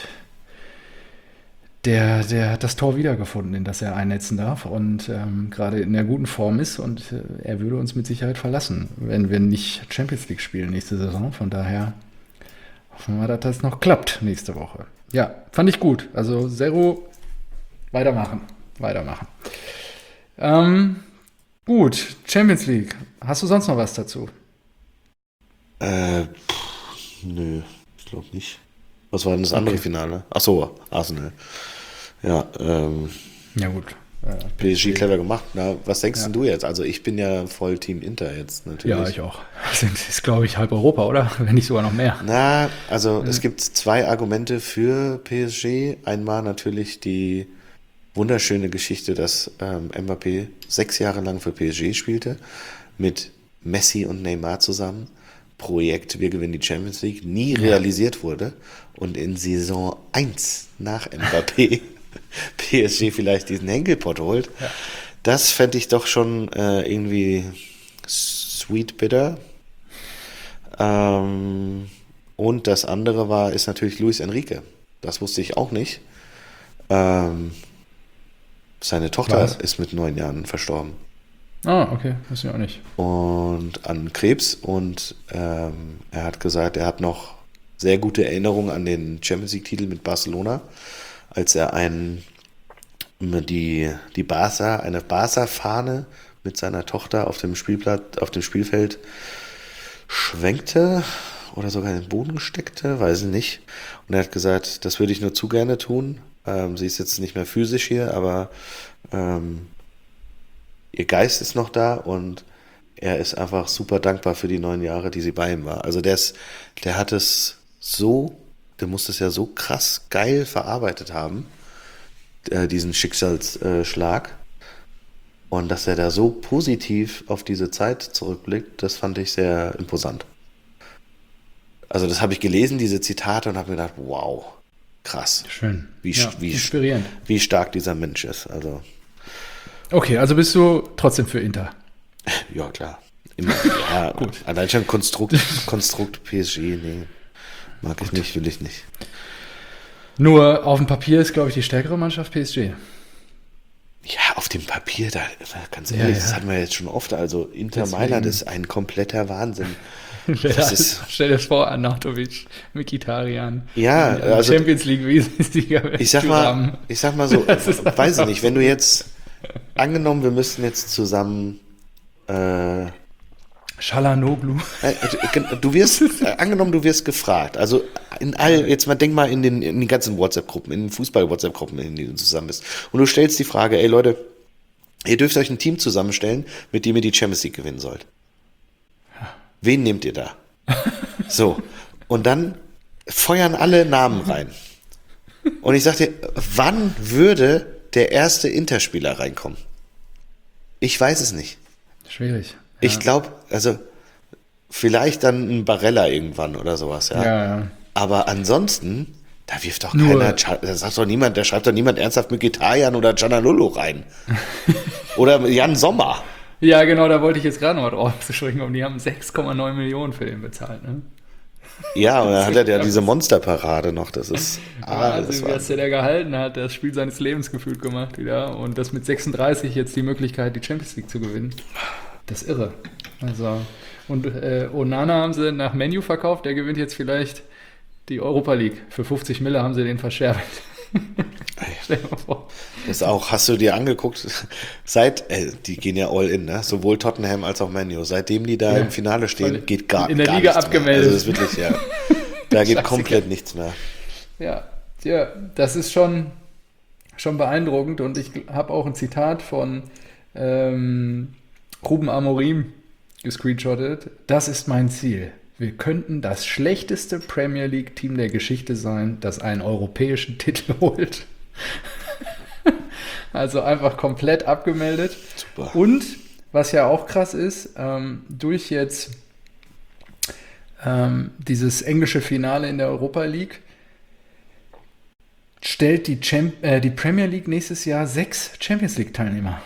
der, der hat das Tor wiedergefunden, in das er einnetzen darf und ähm, gerade in der guten Form ist und äh, er würde uns mit Sicherheit verlassen, wenn wir nicht Champions League spielen nächste Saison. Von daher hoffen wir, dass das noch klappt nächste Woche. Ja, fand ich gut. Also Serhou, weitermachen, weitermachen. Ähm, gut, Champions League. Hast du sonst noch was dazu? Äh, pff, nö, ich glaube nicht. Was war denn das andere Okay. Finale? Ach so, Arsenal. Ja, ähm, Ja gut. Äh, P S G clever gemacht. Na, was denkst Ja. denn du jetzt? Also ich bin ja voll Team Inter jetzt natürlich. Ja, ich auch. Das ist, glaube ich, halb Europa, oder? Wenn nicht sogar noch mehr. Na, also es gibt zwei Argumente für P S G. Einmal natürlich die wunderschöne Geschichte, dass ähm, Mbappé sechs Jahre lang für P S G spielte, mit Messi und Neymar zusammen. Projekt, wir gewinnen die Champions League, nie realisiert wurde und in Saison eins nach Mbappé P S G vielleicht diesen Henkelpott holt. Ja. Das fände ich doch schon äh, irgendwie sweet bitter. Ähm, und das andere war, ist natürlich Luis Enrique. Das wusste ich auch nicht. Ähm, seine Tochter Was? ist mit neun Jahren verstorben. Ah, okay. Das ich auch nicht. Und an Krebs und ähm, er hat gesagt, er hat noch sehr gute Erinnerungen an den Champions League-Titel mit Barcelona, als er ein, die, die Barca, eine Barca-Fahne mit seiner Tochter auf dem Spielplatz, auf dem Spielfeld schwenkte oder sogar in den Boden steckte, weiß ich nicht. Und er hat gesagt, das würde ich nur zu gerne tun. Ähm, sie ist jetzt nicht mehr physisch hier, aber ähm, ihr Geist ist noch da und er ist einfach super dankbar für die neun Jahre, die sie bei ihm war. Also der ist, der hat es so, der muss es ja so krass geil verarbeitet haben, äh, diesen Schicksalsschlag. Und dass er da so positiv auf diese Zeit zurückblickt, das fand ich sehr imposant. Also das habe ich gelesen, diese Zitate, und habe mir gedacht, wow, krass. Schön. Wie, ja, wie, inspirierend. Wie stark dieser Mensch ist. Also. Okay, also bist du trotzdem für Inter? Ja, klar. Immer, ja, gut. Allein schon Konstrukt, Konstrukt P S G, nee. Mag gut. ich nicht, will ich nicht. Nur auf dem Papier ist, glaube ich, die stärkere Mannschaft P S G. Ja, auf dem Papier, da, ganz ehrlich, ja, ja. das hatten wir jetzt schon oft. Also Inter Deswegen. Mailand ist ein kompletter Wahnsinn. Das ist, stell dir vor, Arnautovic, Mkhitaryan, ja, also Champions League-Sieger. Ich sag mal, ich sag mal so, weiß ich nicht, wenn du jetzt, angenommen, wir müssten jetzt zusammen äh, Çalhanoğlu. Du wirst, äh, angenommen, du wirst gefragt, also in all, jetzt mal denk mal in den, in den ganzen WhatsApp-Gruppen, in den Fußball-WhatsApp-Gruppen, in denen du zusammen bist, und du stellst die Frage, ey Leute, ihr dürft euch ein Team zusammenstellen, mit dem ihr die Champions League gewinnen sollt. Wen nehmt ihr da? So, und dann feuern alle Namen rein. Und ich sag dir, wann würde der erste Interspieler reinkommen? Ich weiß es nicht. Schwierig. Ja. Ich glaube, also vielleicht dann ein Barella irgendwann oder sowas, ja. Ja, ja. Aber ansonsten, da wirft doch Nur, keiner, da sagt doch niemand, da schreibt doch niemand ernsthaft Mkhitaryan oder Çalhanoğlu rein. Oder Jan Sommer. Ja, genau, da wollte ich jetzt gerade noch mal drauf zu sprechen, und die haben sechs Komma neun Millionen für den bezahlt, ne? Ja, und dann hat er ja diese Monsterparade noch, das ist... Ah, also wie das der da gehalten hat, das Spiel seines Lebens gefühlt gemacht wieder, und das mit sechsunddreißig jetzt die Möglichkeit, die Champions League zu gewinnen. Das ist irre. Also, und äh, Onana haben sie nach Menu verkauft, der gewinnt jetzt vielleicht die Europa League. Für fünfzig Mille haben sie den verscherbt. Stell dir mal vor. Das auch, hast du dir angeguckt, seit, äh, die gehen ja all in, ne? Sowohl Tottenham als auch Man U. Seitdem die da ja, im Finale stehen, geht gar, in der gar Liga nichts abgemeldet. mehr. Also das ist wirklich, ja, da geht komplett nichts mehr. Ja, ja, das ist schon, schon beeindruckend, und ich habe auch ein Zitat von ähm, Ruben Amorim gescreenshottet. Das ist mein Ziel. Wir könnten das schlechteste Premier League-Team der Geschichte sein, das einen europäischen Titel holt. Also einfach komplett abgemeldet. Super. Und was ja auch krass ist, ähm, durch jetzt ähm, dieses englische Finale in der Europa League stellt die, Champ- äh, die Premier League nächstes Jahr sechs Champions League-Teilnehmer.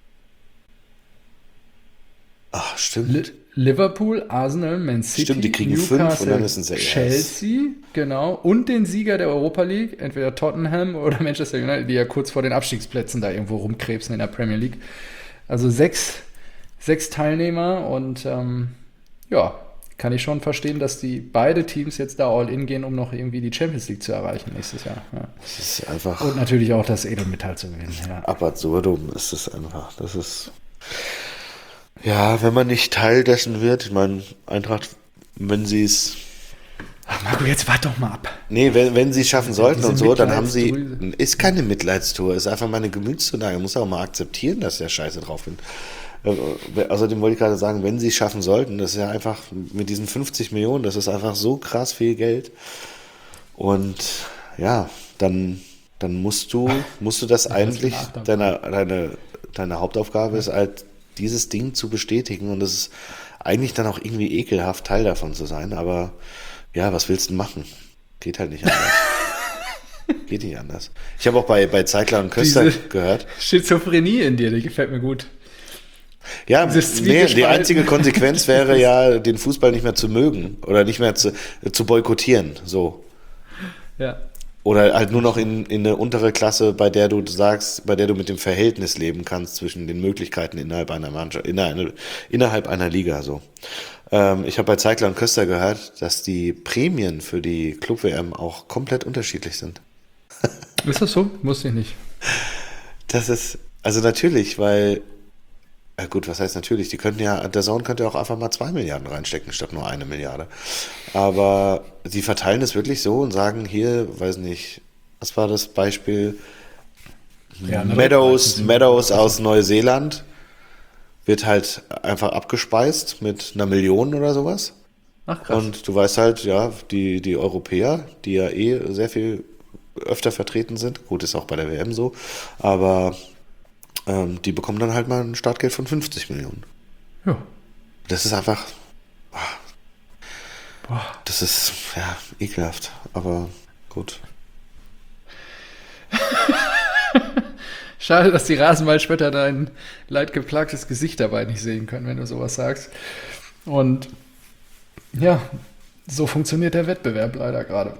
Ach, stimmt. Li- Liverpool, Arsenal, Man City, Stimmt, die kriegen Newcastle, fünf und dann ist es sechs. Chelsea, genau, und den Sieger der Europa League, entweder Tottenham oder Manchester United, die ja kurz vor den Abstiegsplätzen da irgendwo rumkrebsen in der Premier League. Also sechs, sechs Teilnehmer, und ähm, ja, kann ich schon verstehen, dass die beide Teams jetzt da all in gehen, um noch irgendwie die Champions League zu erreichen nächstes Jahr. Ja. Das ist einfach... Und natürlich auch das Edelmetall zu gewinnen. Ja. Ab absurdum ist es einfach. Das ist... Ja, wenn man nicht Teil dessen wird, ich meine, Eintracht, wenn sie es... Ach Marco, jetzt warte doch mal ab. Nee, wenn, wenn sie es schaffen sollten Diese und so, dann haben sie... Mitleidstour. Ist keine Mitleidstour, ist einfach meine Gemütszuneigung. Man muss auch mal akzeptieren, dass ich da scheiße drauf bin. Außerdem wollte ich gerade sagen, wenn sie es schaffen sollten, das ist ja einfach mit diesen fünfzig Millionen, das ist einfach so krass viel Geld. Und ja, dann, dann musst du, musst du das das eigentlich, ist deine, deine, deine Hauptaufgabe ist halt, dieses Ding zu bestätigen, und es ist eigentlich dann auch irgendwie ekelhaft, Teil davon zu sein, aber ja, was willst du denn machen? Geht halt nicht anders. Geht nicht anders. Ich habe auch bei, bei Zeigler und Köster Diese gehört. Schizophrenie in dir, die gefällt mir gut. Ja, nee, die einzige Konsequenz wäre ja, den Fußball nicht mehr zu mögen oder nicht mehr zu, zu boykottieren, so. Ja. Oder halt nur noch in, in eine untere Klasse, bei der du sagst, bei der du mit dem Verhältnis leben kannst zwischen den Möglichkeiten innerhalb einer Mannschaft, innerhalb, innerhalb einer Liga, so. Ähm, ich habe bei Zeigler und Köster gehört, dass die Prämien für die Club-W M auch komplett unterschiedlich sind. Ist das so? Wusste ich nicht. Das ist, also natürlich, weil Ja gut, was heißt natürlich? Die könnten ja, der Zone könnte ja auch einfach mal zwei Milliarden reinstecken, statt nur eine Milliarde. Aber sie verteilen es wirklich so und sagen hier, weiß nicht, was war das Beispiel? Ja, Meadows, Meadows aus Neuseeland wird halt einfach abgespeist mit einer Million oder sowas. Ach krass. Und du weißt halt, ja, die, die Europäer, die ja eh sehr viel öfter vertreten sind, gut, ist auch bei der W M so, aber ähm, die bekommen dann halt mal ein Startgeld von fünfzig Millionen. Ja. Das ist einfach, Boah. das ist, ja, ekelhaft, aber gut. Schade, dass die Rasenballspötter dein leidgeplagtes Gesicht dabei nicht sehen können, wenn du sowas sagst. Und ja, so funktioniert der Wettbewerb leider gerade.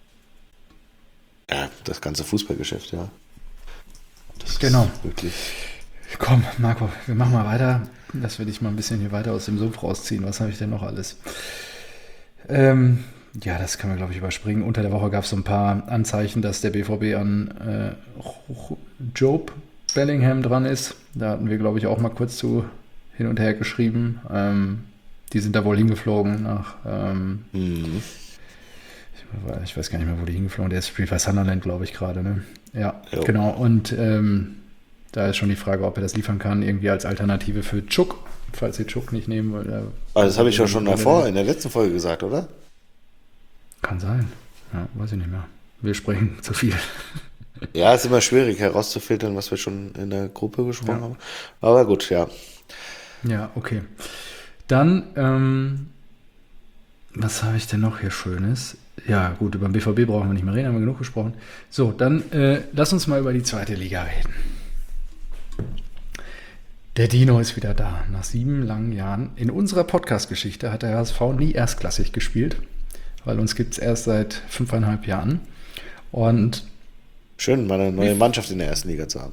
Ja, das ganze Fußballgeschäft, ja. Das Genau. ist wirklich. Komm, Marco, wir machen mal weiter, dass wir dich mal ein bisschen hier weiter aus dem Sumpf rausziehen. Was habe ich denn noch alles? Ähm, ja, das können wir, glaube ich, überspringen. Unter der Woche gab es so ein paar Anzeichen, dass der B V B an äh, Jobe Bellingham dran ist. Da hatten wir, glaube ich, auch mal kurz zu hin und her geschrieben. Ähm, die sind da wohl hingeflogen nach... Ähm, Mhm. Ich weiß gar nicht mehr, wo die hingeflogen. Der spielt bei Sunderland, glaube ich, gerade. Ne? Ja, Jo. genau. Und ähm, da ist schon die Frage, ob er das liefern kann, irgendwie als Alternative für Chuk, falls sie Chuk nicht nehmen. Oder, Aber das habe ich ja schon davor in der letzten Folge gesagt, oder? Kann sein. Ja, weiß ich nicht mehr. Wir sprechen zu viel. Ja, ist immer schwierig herauszufiltern, was wir schon in der Gruppe gesprochen Ja. haben. Aber gut, ja. Ja, okay. Dann, ähm, was habe ich denn noch hier Schönes? Ja, gut, über den B V B brauchen wir nicht mehr reden, haben wir genug gesprochen. So, dann äh, lass uns mal über die zweite Liga reden. Der Dino ist wieder da. Nach sieben langen Jahren. In unserer Podcast-Geschichte hat der H S V nie erstklassig gespielt, weil uns gibt es erst seit fünfeinhalb Jahren. Und Schön, mal eine neue Mannschaft in der ersten Liga zu haben.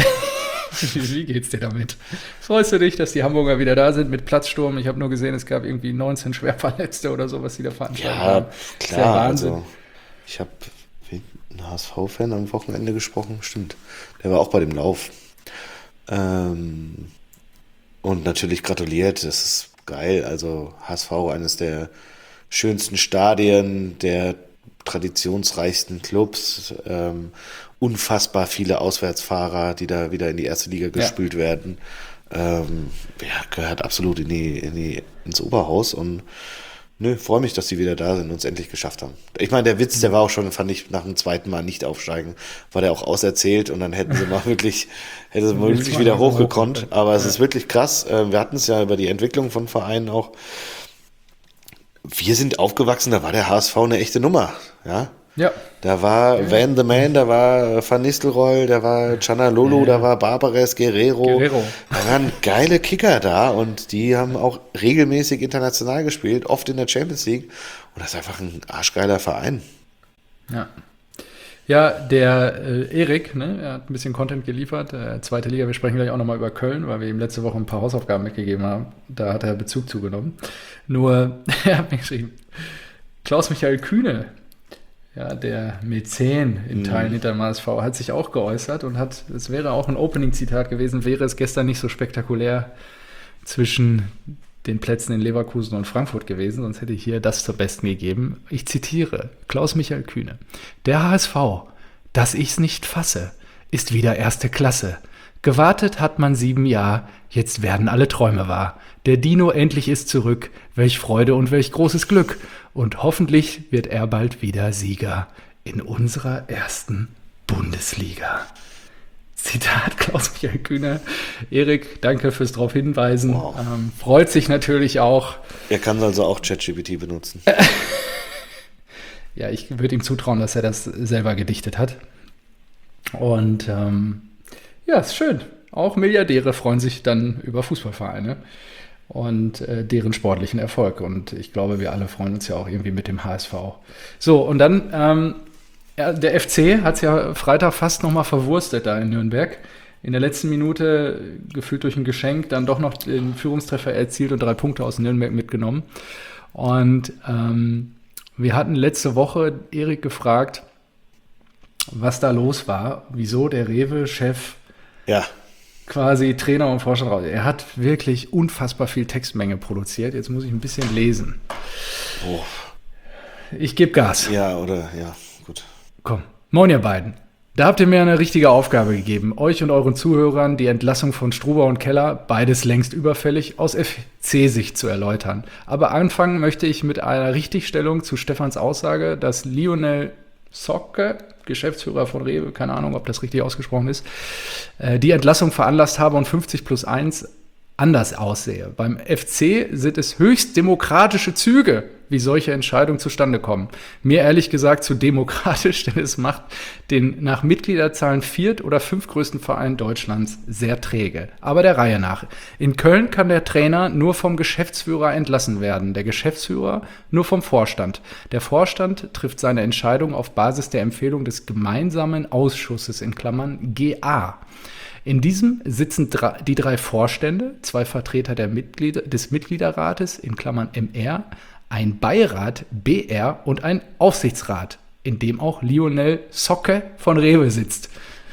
wie geht's dir damit? Freust du dich, dass die Hamburger wieder da sind mit Platzsturm? Ich habe nur gesehen, es gab irgendwie neunzehn Schwerverletzte oder so, was sie da veranstaltet Ja, haben. Ist ja klar. Wahnsinn. Also, ich habe einen H S V-Fan am Wochenende gesprochen, stimmt. Der war auch bei dem Lauf. Ähm, und natürlich gratuliert, das ist geil. Also H S V, eines der schönsten Stadien, der traditionsreichsten Clubs, ähm, unfassbar viele Auswärtsfahrer, die da wieder in die erste Liga gespült werden. Ähm, ja, gehört absolut in die, in die, ins Oberhaus und nö, freue mich, dass die wieder da sind und es endlich geschafft haben. Ich meine, der Witz, der war auch schon, fand ich, nach dem zweiten Mal nicht aufsteigen, war der auch auserzählt und dann hätten sie mal wirklich, hätte sie mal wirklich wieder hochgekonnt. Aber es ist wirklich krass. Wir hatten es ja über die Entwicklung von Vereinen auch. Wir sind aufgewachsen, da war der H S V eine echte Nummer, ja. Ja. Da war Van the Man, da war Van Nistelrooy, da war Canalolo, Ja. da war Barbares, Guerrero. Guerrero. Da waren geile Kicker da und die haben auch regelmäßig international gespielt, oft in der Champions League. Und das ist einfach ein arschgeiler Verein. Ja. Ja, der äh, Erik, ne, er hat ein bisschen Content geliefert. Äh, zweite Liga, wir sprechen gleich auch nochmal über Köln, weil wir ihm letzte Woche ein paar Hausaufgaben mitgegeben haben. Da hat er Bezug zugenommen. Nur, er hat mir geschrieben, Klaus-Michael Kühne, ja, der Mäzen in Teilen hinterm H S V, hat sich auch geäußert und hat, es wäre auch ein Opening-Zitat gewesen, wäre es gestern nicht so spektakulär zwischen den Plätzen in Leverkusen und Frankfurt gewesen, sonst hätte ich hier das zur Besten gegeben. Ich zitiere Klaus-Michael Kühne. Der H S V, dass ich's nicht fasse, ist wieder erste Klasse. Gewartet hat man sieben Jahre, jetzt werden alle Träume wahr. Der Dino endlich ist zurück, welch Freude und welch großes Glück. Und hoffentlich wird er bald wieder Sieger in unserer ersten Bundesliga. Zitat Klaus-Michael Kühne. Erik, danke fürs darauf hinweisen. Wow. Ähm, freut sich natürlich auch. Er kann also auch ChatGPT benutzen. Ja, ich würde ihm zutrauen, dass er das selber gedichtet hat. Und ähm, ja, ist schön. Auch Milliardäre freuen sich dann über Fußballvereine und äh, deren sportlichen Erfolg. Und ich glaube, wir alle freuen uns ja auch irgendwie mit dem H S V. So, und dann, ähm, ja, der F C hat es ja Freitag fast nochmal verwurstet da in Nürnberg. In der letzten Minute, gefühlt durch ein Geschenk, dann doch noch den Führungstreffer erzielt und drei Punkte aus Nürnberg mitgenommen. Und ähm, wir hatten letzte Woche Erik gefragt, was da los war, wieso der Rewe-Chef Ja. quasi Trainer und Vorstand raus. Er hat wirklich unfassbar viel Textmenge produziert. Jetzt muss ich ein bisschen lesen. Oh. Ich gebe Gas. Ja, oder, ja, gut. Komm, moin ihr beiden. Da habt ihr mir eine richtige Aufgabe gegeben, euch und euren Zuhörern die Entlassung von Struber und Keller, beides längst überfällig, aus F C-Sicht zu erläutern. Aber anfangen möchte ich mit einer Richtigstellung zu Stefans Aussage, dass Lionel Socke, Geschäftsführer von Rewe, keine Ahnung, ob das richtig ausgesprochen ist, die Entlassung veranlasst habe und fünfzig plus eins anders aussehe. Beim F C sind es höchst demokratische Züge, wie solche Entscheidungen zustande kommen. Mir ehrlich gesagt zu demokratisch, denn es macht den nach Mitgliederzahlen viert- oder fünftgrößten Verein Deutschlands sehr träge. Aber der Reihe nach. In Köln kann der Trainer nur vom Geschäftsführer entlassen werden, der Geschäftsführer nur vom Vorstand. Der Vorstand trifft seine Entscheidung auf Basis der Empfehlung des gemeinsamen Ausschusses in Klammern G A. In diesem sitzen die drei Vorstände, zwei Vertreter der Mitglieder, des Mitgliederrates in Klammern M R, ein Beirat B R und ein Aufsichtsrat, in dem auch Lionel Socke von Rewe sitzt.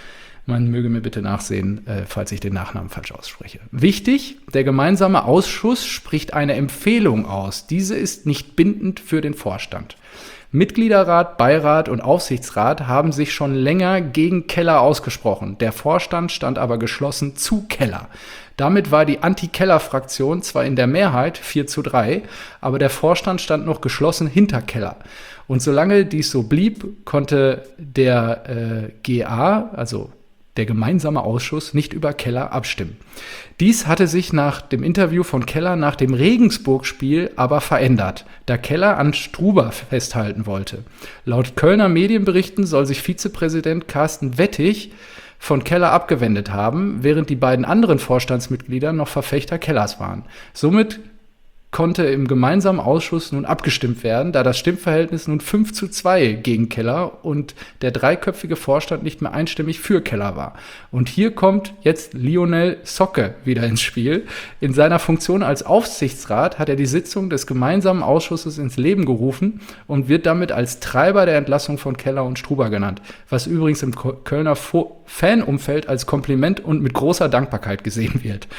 Man möge mir bitte nachsehen, äh, falls ich den Nachnamen falsch ausspreche. Wichtig, der gemeinsame Ausschuss spricht eine Empfehlung aus. Diese ist nicht bindend für den Vorstand. Mitgliederrat, Beirat und Aufsichtsrat haben sich schon länger gegen Keller ausgesprochen. Der Vorstand stand aber geschlossen zu Keller. Damit war die Anti-Keller-Fraktion zwar in der Mehrheit, vier zu drei, aber der Vorstand stand noch geschlossen hinter Keller. Und solange dies so blieb, konnte der äh, G A, also der gemeinsame Ausschuss, nicht über Keller abstimmen. Dies hatte sich nach dem Interview von Keller nach dem Regensburg-Spiel aber verändert, da Keller an Struber festhalten wollte. Laut Kölner Medienberichten soll sich Vizepräsident Carsten Wettig von Keller abgewendet haben, während die beiden anderen Vorstandsmitglieder noch Verfechter Kellers waren. Somit konnte im gemeinsamen Ausschuss nun abgestimmt werden, da das Stimmverhältnis nun fünf zu zwei gegen Keller und der dreiköpfige Vorstand nicht mehr einstimmig für Keller war. Und hier kommt jetzt Lionel Socke wieder ins Spiel. In seiner Funktion als Aufsichtsrat hat er die Sitzung des gemeinsamen Ausschusses ins Leben gerufen und wird damit als Treiber der Entlassung von Keller und Struber genannt, was übrigens im Kölner Fanumfeld als Kompliment und mit großer Dankbarkeit gesehen wird.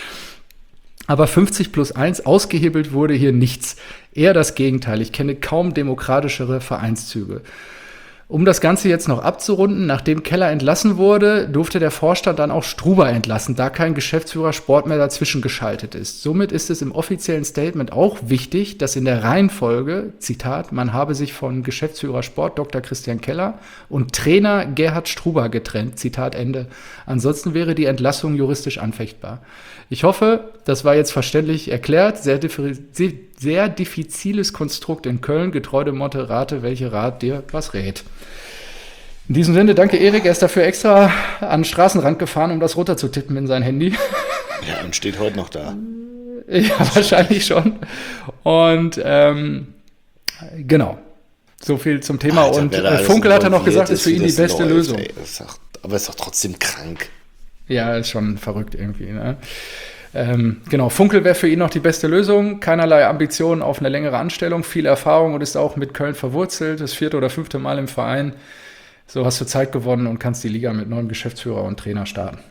Aber fünfzig plus eins, ausgehebelt wurde hier nichts. Eher das Gegenteil. Ich kenne kaum demokratischere Vereinszüge. Um das Ganze jetzt noch abzurunden, nachdem Keller entlassen wurde, durfte der Vorstand dann auch Struber entlassen, da kein Geschäftsführer Sport mehr dazwischen geschaltet ist. Somit ist es im offiziellen Statement auch wichtig, dass in der Reihenfolge, Zitat, man habe sich von Geschäftsführer Sport Doktor Christian Keller und Trainer Gerhard Struber getrennt, Zitat Ende. Ansonsten wäre die Entlassung juristisch anfechtbar. Ich hoffe, das war jetzt verständlich erklärt. Sehr, diffi- sehr diffiziles Konstrukt in Köln, getreu dem Motto, rate, welche Rat dir was rät. In diesem Sinne, danke Erik, er ist dafür extra an den Straßenrand gefahren, um das runterzutippen in sein Handy. Ja, und steht heute noch da. Ja, wahrscheinlich schon. Und ähm, genau, so viel zum Thema. Alter, und äh, Funkel hat er noch gesagt, ist für ihn die beste läuft, Lösung. Ey, ist doch, aber ist doch trotzdem krank. Ja, ist schon verrückt irgendwie, ne? Ähm, genau, Funkel wäre für ihn noch die beste Lösung. Keinerlei Ambitionen auf eine längere Anstellung, viel Erfahrung und ist auch mit Köln verwurzelt. Das vierte oder fünfte Mal im Verein. So hast du Zeit gewonnen und kannst die Liga mit neuem Geschäftsführer und Trainer starten.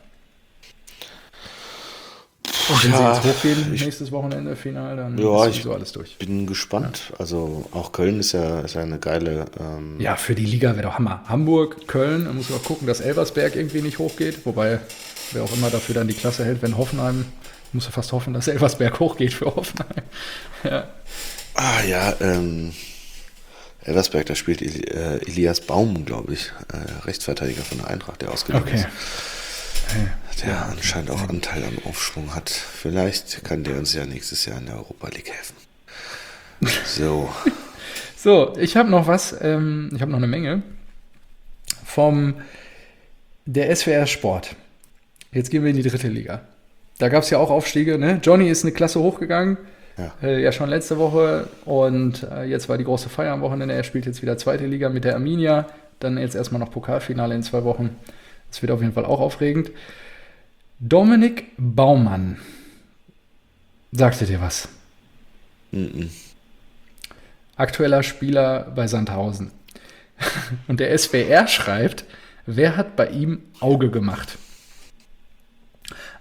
Und wenn ja, sie jetzt hochgehen, nächstes Wochenende Final, dann ja, ist sowieso alles durch. Ich bin gespannt. Ja. Also auch Köln ist ja, ist ja eine geile... Ähm ja, für die Liga wäre doch Hammer. Hamburg, Köln, da muss man gucken, dass Elversberg irgendwie nicht hochgeht. Wobei, wer auch immer dafür dann die Klasse hält, wenn Hoffenheim, muss er fast hoffen, dass Elversberg hochgeht für Hoffenheim. Ja. Ah ja, ähm... Elversberg, da spielt äh, Elias Baum, glaube ich, äh, Rechtsverteidiger von der Eintracht, der ausgeliehen okay. ist. Hey. Der ja, anscheinend auch Anteil am Aufschwung hat. Vielleicht kann der uns ja nächstes Jahr in der Europa League helfen. So. So, ich habe noch was, ähm, ich habe noch eine Menge vom der S W R Sport. Jetzt gehen wir in die dritte Liga. Da gab es ja auch Aufstiege, ne? Johnny ist eine Klasse hochgegangen. Ja. Äh, ja, schon letzte Woche und äh, jetzt war die große Feier am Wochenende. Er spielt jetzt wieder zweite Liga mit der Arminia. Dann jetzt erstmal noch Pokalfinale in zwei Wochen. Das wird auf jeden Fall auch aufregend. Dominik Baumann. Sagte dir was? Mm-mm. Aktueller Spieler bei Sandhausen. Und der S W R schreibt, wer hat bei ihm Auge gemacht?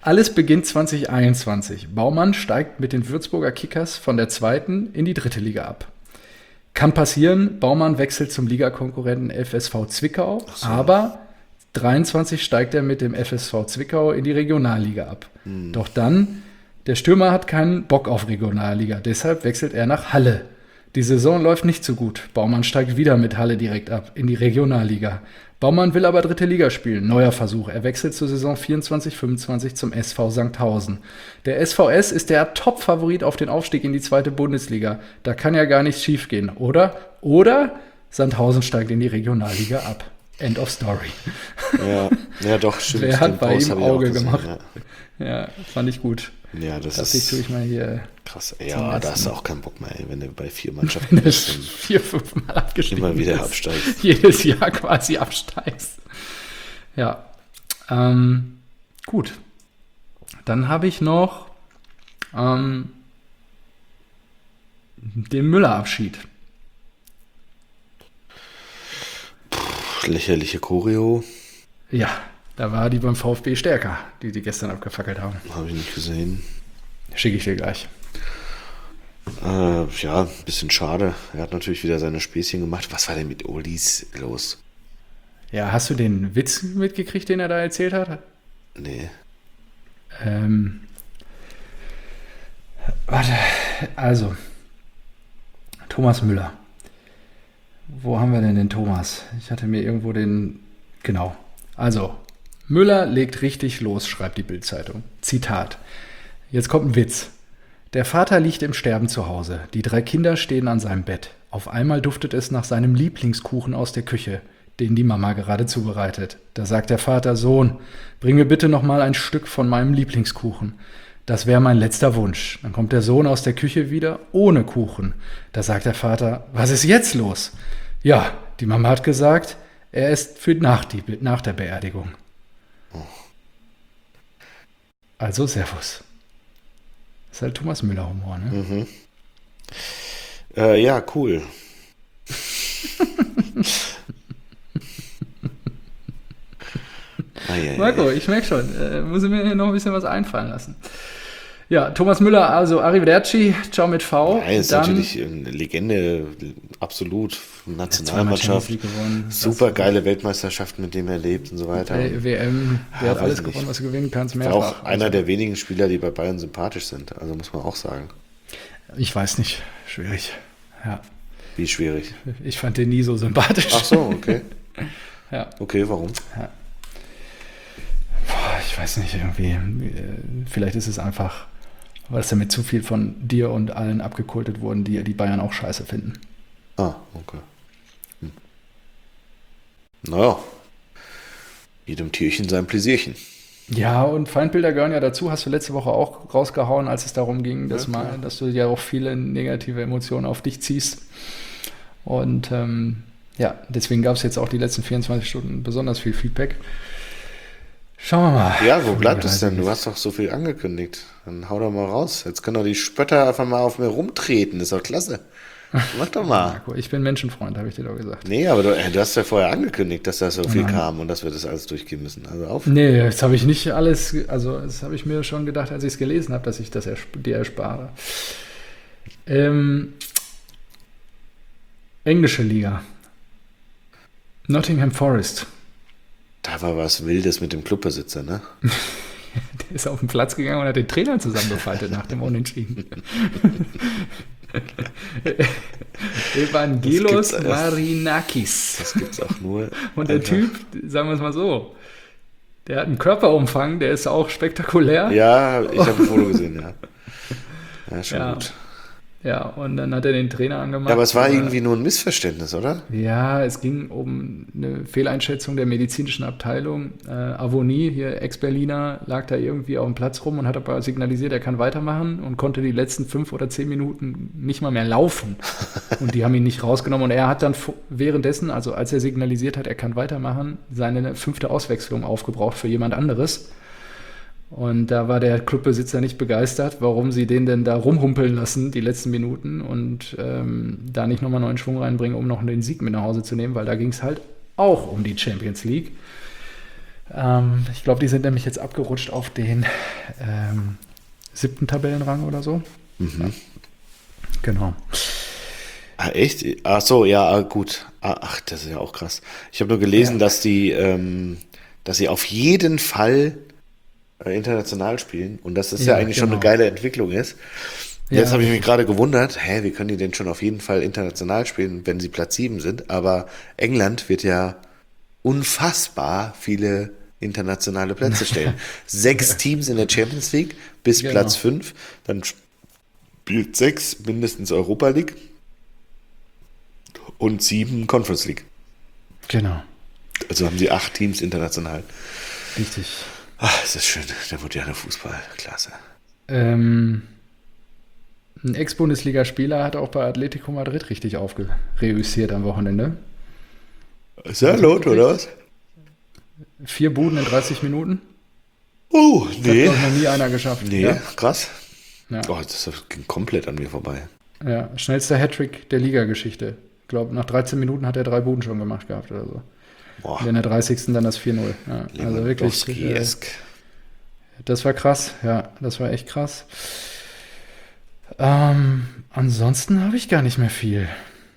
Alles beginnt zwanzig einundzwanzig. Baumann steigt mit den Würzburger Kickers von der zweiten in die dritte Liga ab. Kann passieren, Baumann wechselt zum Ligakonkurrenten F S V Zwickau, so. Aber dreiundzwanzig steigt er mit dem F S V Zwickau in die Regionalliga ab. Hm. Doch dann, der Stürmer hat keinen Bock auf Regionalliga, deshalb wechselt er nach Halle. Die Saison läuft nicht so gut. Baumann steigt wieder mit Halle direkt ab in die Regionalliga. Baumann will aber dritte Liga spielen. Neuer Versuch. Er wechselt zur Saison vierundzwanzig fünfundzwanzig zum S V Sandhausen. Der S V S ist der Top-Favorit auf den Aufstieg in die zweite Bundesliga. Da kann ja gar nichts schief gehen, oder? Oder Sandhausen steigt in die Regionalliga ab. End of story. Ja, ja doch, stimmt. Wer hat bei ihm Auge gesehen, gemacht? Ja. ja, fand ich gut. Ja, das das ist tue ich mal hier. Krass. Ja, da hast du auch keinen Bock mehr, ey, wenn du bei vier Mannschaften bist und vier, fünf Mal abgestiegen immer wieder bist. absteigst. Jedes Jahr quasi absteigst. Ja. Ähm, gut. Dann habe ich noch ähm, den Müller-Abschied. Puh, lächerliche Choreo. Ja, da war die beim VfB stärker, die die gestern abgefackelt haben. Habe ich nicht gesehen. Schicke ich dir gleich. Äh, ja, ein bisschen schade. Er hat natürlich wieder seine Späßchen gemacht. Was war denn mit Olis los? Ja, hast du den Witz mitgekriegt, den er da erzählt hat? Nee. Ähm, warte, also, Thomas Müller. Wo haben wir denn den Thomas? Ich hatte mir irgendwo den, genau. Also, Müller legt richtig los, schreibt die Bild-Zeitung. Zitat. Jetzt kommt ein Witz. Der Vater liegt im Sterben zu Hause. Die drei Kinder stehen an seinem Bett. Auf einmal duftet es nach seinem Lieblingskuchen aus der Küche, den die Mama gerade zubereitet. Da sagt der Vater: Sohn, bring mir bitte noch mal ein Stück von meinem Lieblingskuchen. Das wäre mein letzter Wunsch. Dann kommt der Sohn aus der Küche wieder ohne Kuchen. Da sagt der Vater: Was ist jetzt los? Ja, die Mama hat gesagt, er ist für nach, die, nach der Beerdigung. Also Servus. Das ist halt Thomas Müller-Humor, ne? Mhm. Äh, ja, cool. ah, ja, Marco, ja. ich merke schon, äh, muss ich mir hier noch ein bisschen was einfallen lassen. Ja, Thomas Müller, also Arrivederci, ciao mit V. Ja, er ist Dann, natürlich eine Legende, absolut. Nationalmannschaft, gewonnen, super geile Weltmeisterschaften, mit dem er lebt und so weiter. W M, der Ja, hat alles weiß nicht. gewonnen, was du gewinnen kannst. War Mehrfach. auch einer Also, der wenigen Spieler, die bei Bayern sympathisch sind. Also muss man auch sagen. Ich weiß nicht, schwierig. Ja, Wie schwierig. ich fand den nie so sympathisch. Ach so, okay. Ja. Okay, warum? Boah, ich weiß nicht, irgendwie. äh, Vielleicht ist es einfach, weil es damit zu viel von dir und allen abgekultet wurden, die die Bayern auch scheiße finden. Ah, okay. Hm. Naja. Jedem Tierchen sein Pläsierchen. Ja, und Feindbilder gehören ja dazu, hast du letzte Woche auch rausgehauen, als es darum ging, dass, Ja, mal, klar. dass du ja auch viele negative Emotionen auf dich ziehst. Und ähm, ja, deswegen gab es jetzt auch die letzten vierundzwanzig Stunden besonders viel Feedback. Schauen wir mal. Ja, wo wohin bleibt die es Reise denn? Du geht. hast doch so viel angekündigt. Dann hau doch mal raus. Jetzt können doch die Spötter einfach mal auf mir rumtreten. Ist doch klasse. Mach doch mal. Marco, ich bin Menschenfreund, habe ich dir doch gesagt. Nee, aber du, äh, du hast ja vorher angekündigt, dass da so viel Nein. kam und dass wir das alles durchgehen müssen. Also auf. Nee, das habe ich nicht alles, also das habe ich mir schon gedacht, als ich es gelesen habe, dass ich das ersp- dir erspare. Ähm, englische Liga. Nottingham Forest. Da war was Wildes mit dem Clubbesitzer, ne? Der ist auf den Platz gegangen und hat den Trainer zusammengefaltet nach dem Unentschieden. Evangelos Das gibt's, äh, Marinakis. Das gibt's auch nur. Und der einfach. Typ, sagen wir es mal so, der hat einen Körperumfang, der ist auch spektakulär. Ja, ich habe ein Foto gesehen, ja. Ja, schon Ja. gut. Ja, und dann hat er den Trainer angemacht. Ja, aber es war irgendwie nur ein Missverständnis, oder? Ja, es ging um eine Fehleinschätzung der medizinischen Abteilung. Äh, Avonie, hier Ex-Berliner, lag da irgendwie auf dem Platz rum und hat aber signalisiert, er kann weitermachen und konnte die letzten fünf oder zehn Minuten nicht mal mehr laufen. Und die haben ihn nicht rausgenommen. Und er hat dann vo- währenddessen, also als er signalisiert hat, er kann weitermachen, seine fünfte Auswechslung aufgebraucht für jemand anderes. Und da war der Clubbesitzer nicht begeistert, warum sie den denn da rumhumpeln lassen, die letzten Minuten, und ähm, da nicht nochmal neuen Schwung reinbringen, um noch den Sieg mit nach Hause zu nehmen, weil da ging es halt auch um die Champions League. Ähm, ich glaube, die sind nämlich jetzt abgerutscht auf den ähm, siebten Tabellenrang oder so. Mhm. Ja. Genau. Ah, echt? Ach so, ja, gut. Ach, das ist ja auch krass. Ich habe nur gelesen, Ja. dass die, ähm, dass sie auf jeden Fall äh, international spielen und dass das ja, Ja, eigentlich schon eine genau. geile Entwicklung ist. Ja, Jetzt habe ich mich richtig. gerade gewundert, hä, wie können die denn schon auf jeden Fall international spielen, wenn sie Platz sieben sind? Aber England wird ja unfassbar viele internationale Plätze stellen. Sechs Teams in der Champions League bis Genau. Platz fünf, dann spielt sechs mindestens Europa League und sieben Conference League. Genau. Also haben sie acht Teams international. Richtig. Ach, das ist schön, der moderne Fußball, klasse. Ähm, ein Ex-Bundesligaspieler hat auch bei Atletico Madrid richtig aufgereüssiert am Wochenende. Sehr laut, oder was? Vier Buden in dreißig Minuten. Oh, Das nee. hat glaub ich, noch nie einer geschafft. Nee, Ja. krass. Ja. Oh, das ging komplett an mir vorbei. Ja, schnellster Hattrick der Liga-Geschichte. Ich glaube, nach dreizehn Minuten hat er drei Buden schon gemacht gehabt oder so. Boah, Und in der dreißigsten dann das vier null. Ja, also wirklich, äh, Lewandowski-esk. das war krass. Ja, das war echt krass. Ähm, ansonsten habe ich gar nicht mehr viel.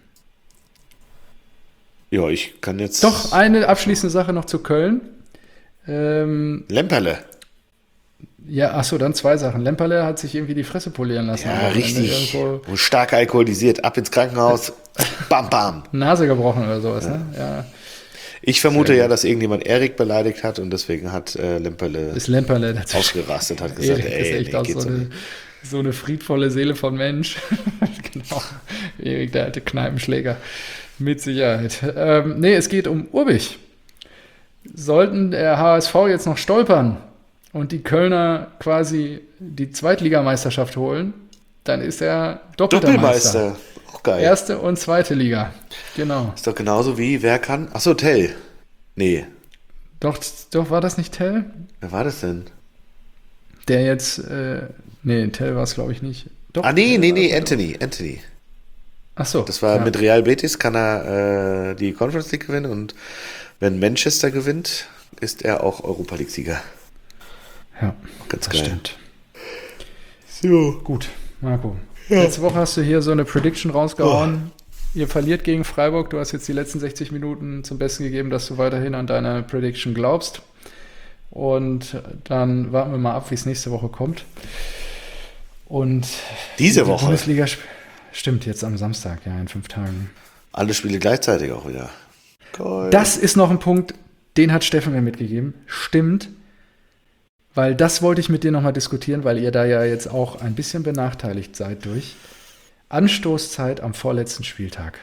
Ja, ich kann jetzt... Doch, eine abschließende Sache noch zu Köln. Ähm, Lemperle. ja, achso, dann zwei Sachen. Lemperle hat sich irgendwie die Fresse polieren lassen. am Ja, Wochenende. richtig. Irgendwo Stark alkoholisiert. Ab ins Krankenhaus. Bam, bam. Nase gebrochen oder sowas, ne? Ja. Ich vermute Sehr ja, gut. dass irgendjemand Erik beleidigt hat und deswegen hat äh, Lemperle Ist Lemperle dazu. ausgerastet, hat gesagt, Erik ist ey, echt nee, auch geht so so eine, nicht. so eine friedvolle Seele von Mensch. Genau. Erik, der alte Kneipenschläger. Mit Sicherheit. Ähm, nee, es geht um Urbich. Sollten der H S V jetzt noch stolpern und die Kölner quasi die Zweitligameisterschaft holen, dann ist er doppelter Meister. Doppelmeister. Auch geil. Erste und zweite Liga. Genau. Ist doch genauso wie, wer kann... Achso, Tell. Nee. Doch, doch war das nicht Tell? Wer war das denn? Der jetzt, äh, nee, Tell war es glaube ich nicht. Doch, Ah, nee, Tell nee, war's. nee, Anthony. Anthony. Ach so. Das war ja. mit Real Betis, kann er äh, die Conference League gewinnen und wenn Manchester gewinnt, ist er auch Europa League-Sieger. Ja, Ganz das geil. stimmt. So. Gut, Marco. Letzte Woche hast du hier so eine Prediction rausgehauen. Ihr verliert gegen Freiburg. Du hast jetzt die letzten sechzig Minuten zum Besten gegeben, dass du weiterhin an deine Prediction glaubst. Und dann warten wir mal ab, wie es nächste Woche kommt. Und Diese die Woche? Bundesliga sp- stimmt jetzt am Samstag, ja, in fünf Tagen. Alle Spiele gleichzeitig auch wieder. Geil. Das ist noch ein Punkt, den hat Steffen mir mitgegeben. Stimmt. Weil das wollte ich mit dir nochmal diskutieren, weil ihr da ja jetzt auch ein bisschen benachteiligt seid durch Anstoßzeit am vorletzten Spieltag.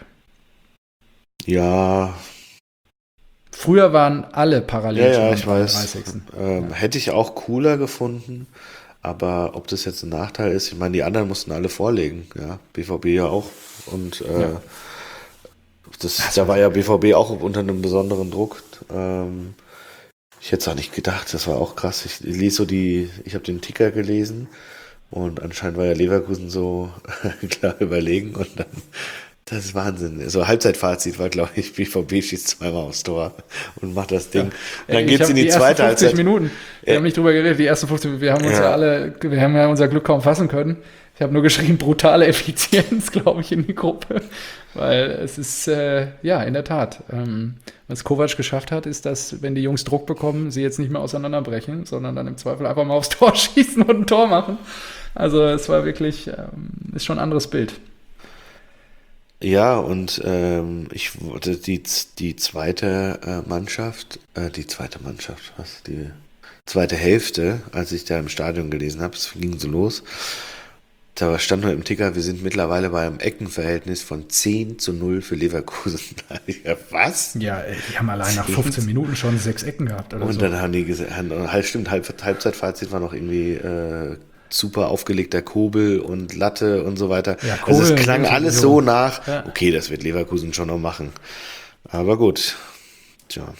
Ja, Früher waren alle parallel ja, schon ja, am ich weiß. dreiunddreißigsten Ähm, Hätte ich auch cooler gefunden, aber ob das jetzt ein Nachteil ist, ich meine, die anderen mussten alle vorlegen, ja, B V B ja auch und äh, Ja. das, da war ja B V B auch unter einem besonderen Druck. Ähm, ich hätte es auch nicht gedacht, das war auch krass. Ich lese so die, ich habe den Ticker gelesen und anscheinend war ja Leverkusen so klar überlegen und dann, das ist Wahnsinn. So Halbzeitfazit war, glaube ich, B V B schießt zweimal aufs Tor und macht das Ding. Und dann Ey, geht's ich hab in die, ersten zweite fünfzig Halbzeit. Minuten. Wir Ja. haben nicht drüber geredet, die ersten fünfzig Minuten. Wir haben uns ja, Ja. alle, wir haben ja unser Glück kaum fassen können. Ich habe nur geschrieben, brutale Effizienz, glaube ich, in die Gruppe. Weil es ist, äh, ja, in der Tat. Ähm, was Kovac geschafft hat, ist, dass, wenn die Jungs Druck bekommen, sie jetzt nicht mehr auseinanderbrechen, sondern dann im Zweifel einfach mal aufs Tor schießen und ein Tor machen. Also es war wirklich, ähm, ist schon ein anderes Bild. Ja, und ähm, ich wurde die, die zweite äh, Mannschaft, äh, die zweite Mannschaft, was, die zweite Hälfte, als ich da im Stadion gelesen habe, es ging so los, da stand nur im Ticker, wir sind mittlerweile bei einem Eckenverhältnis von zehn zu null für Leverkusen. Ja, was? Ja, ey, die haben allein nach fünfzehn Minuten schon sechs Ecken gehabt. Oder Und so. dann haben die gesagt, halt stimmt, Halb, Halbzeitfazit war noch irgendwie äh, super aufgelegter Kobel und Latte und so weiter. Ja, also es Kobel, klang sowieso. alles so nach, Ja. okay, das wird Leverkusen schon noch machen. Aber gut. Tja.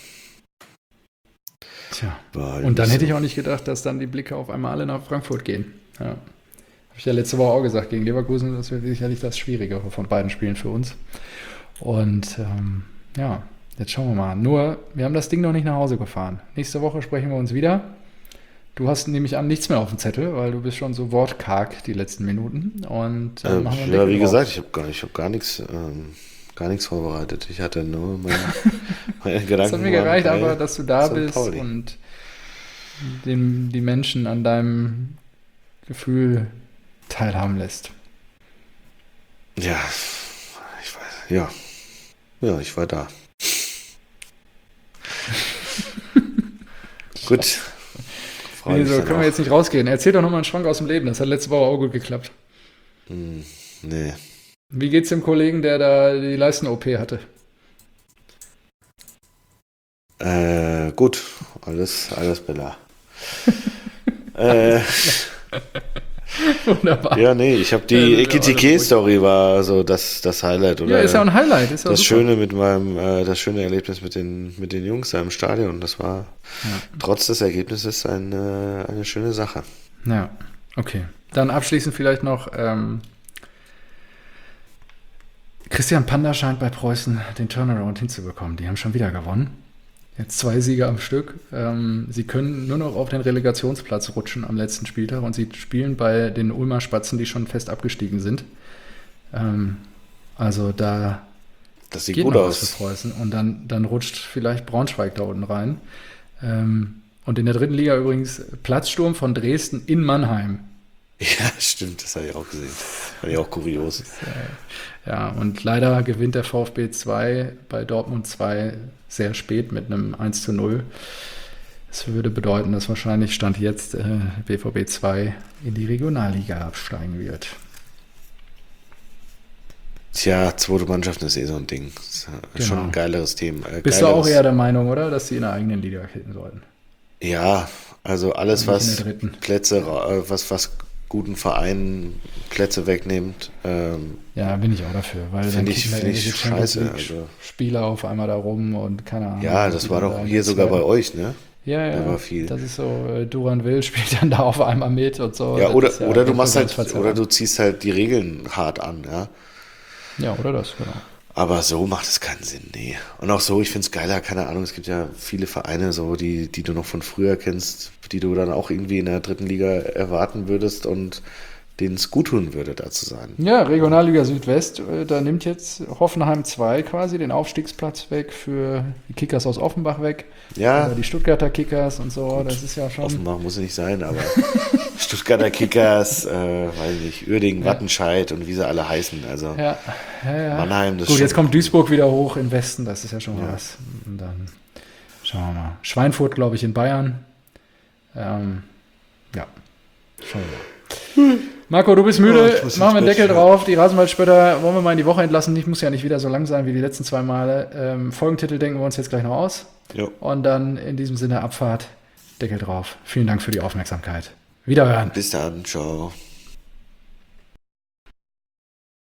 Tja. War Und dann nicht hätte so. ich auch nicht gedacht, dass dann die Blicke auf einmal alle nach Frankfurt gehen. Ja. Habe ich ja letzte Woche auch gesagt, gegen Leverkusen, das wäre sicherlich das Schwierigere von beiden Spielen für uns. Und ähm, ja, Jetzt schauen wir mal. Nur, wir haben das Ding noch nicht nach Hause gefahren. Nächste Woche sprechen wir uns wieder. Du hast nämlich an nichts mehr auf dem Zettel, weil du bist schon so wortkarg die letzten Minuten. Und äh, äh, machen wir einen ja, Deckel wie drauf. gesagt, ich habe gar, ich hab gar nichts ähm, gar nichts vorbereitet. Ich hatte nur meine, meine Gedanken. Das hat mir gereicht, waren bei aber dass du da Sankt bist Pauli. und den, die Menschen an deinem Gefühl teilhaben lässt. Ja, ich weiß, ja. Ja, ich war da. Gut. Freu Nee, mich so dann können auch. wir jetzt nicht rausgehen. Erzähl doch nochmal einen Schwank aus dem Leben. Das hat letzte Woche auch gut geklappt. Hm, nee. Wie geht's dem Kollegen, der da die Leisten-O P hatte? Äh, gut, alles, alles Bella. äh, Wunderbar. ja, nee, ich habe die Ja, das ist ja Ekitike-Story war so das, das Highlight. Oder Ja, ist ja ein Highlight. Ist ja das super. Schöne mit meinem, äh, das schöne Erlebnis mit den, mit den Jungs da im Stadion. Das war Ja. trotz des Ergebnisses eine, eine schöne Sache. Ja, okay. Dann abschließend vielleicht noch, ähm, Christian Panda scheint bei Preußen den Turnaround hinzubekommen. Die haben schon wieder gewonnen. Jetzt zwei Siege am Stück. Ähm, sie können nur noch auf den Relegationsplatz rutschen am letzten Spieltag und sie spielen bei den Ulmer Spatzen, die schon fest abgestiegen sind. Ähm, also da Das sieht geht gut noch was aus. für Preußen. Und dann, dann rutscht vielleicht Braunschweig da unten rein. Ähm, und in der dritten Liga übrigens Platzsturm von Dresden in Mannheim. Ja, stimmt, das habe ich auch gesehen. Fand ich auch kurios. Ja, und leider gewinnt der VfB zwei bei Dortmund zwei sehr spät mit einem eins zu null. Das würde bedeuten, dass wahrscheinlich Stand jetzt äh, B V B zwei in die Regionalliga absteigen wird. Tja, zweite Mannschaft ist eh so ein Ding. Ist Genau. schon ein geileres Thema. Äh, Bist du auch geileres- eher der Meinung, oder, dass sie in der eigenen Liga killen sollten? Ja, also alles, Und nicht was in der dritten. Plätze, ra- äh, was, was guten Vereinen Plätze wegnimmt, ähm, Ja, bin ich auch dafür, weil dann Finde ich- kicken da finde ich irgendwelche Champions scheiße, League also. Spieler auf einmal da rum und keine Ahnung. ja, das die war dann doch da hier in sogar bei zweiten- euch, ne? Ja, ja, Da war viel. das ist so, äh, Duran Will spielt dann da auf einmal mit und so. Ja, Das oder, ist oder du machst halt, Wettbewerbsverzerrung. oder du ziehst halt die Regeln hart an, ja. Ja, oder das, genau. Aber so macht es keinen Sinn, nee. Und auch so, ich finde es geiler, keine Ahnung, es gibt ja viele Vereine so, die, die du noch von früher kennst, die du dann auch irgendwie in der dritten Liga erwarten würdest und denen es gut tun würde, da zu sein. Ja, Regionalliga Südwest, äh, da nimmt jetzt Hoffenheim zwei quasi den Aufstiegsplatz weg für die Kickers aus Offenbach weg. Ja, Oder die Stuttgarter Kickers und so, das ist ja schon... Offenbach muss es nicht sein, aber Stuttgarter Kickers, äh, weiß nicht, Uerdingen, Ja. Wattenscheid und wie sie alle heißen, also Ja, ja, ja. Mannheim, das Gut, ist jetzt schon- kommt Duisburg wieder hoch im Westen, das ist ja schon mal Ja. was. Und dann schauen wir mal. Schweinfurt, glaube ich, in Bayern. Ähm, ja, schauen wir mal. Marco, du bist Oh, müde, ich muss ins machen wir einen Bett, Deckel ja. drauf. Die Rasenballspötter wollen wir mal in die Woche entlassen. Ich muss ja nicht wieder so lang sein wie die letzten zwei Male. Ähm, Folgentitel denken wir uns jetzt gleich noch aus. Jo. Und dann in diesem Sinne Abfahrt, Deckel drauf. Vielen Dank für die Aufmerksamkeit. Wiederhören. Bis dann, ciao.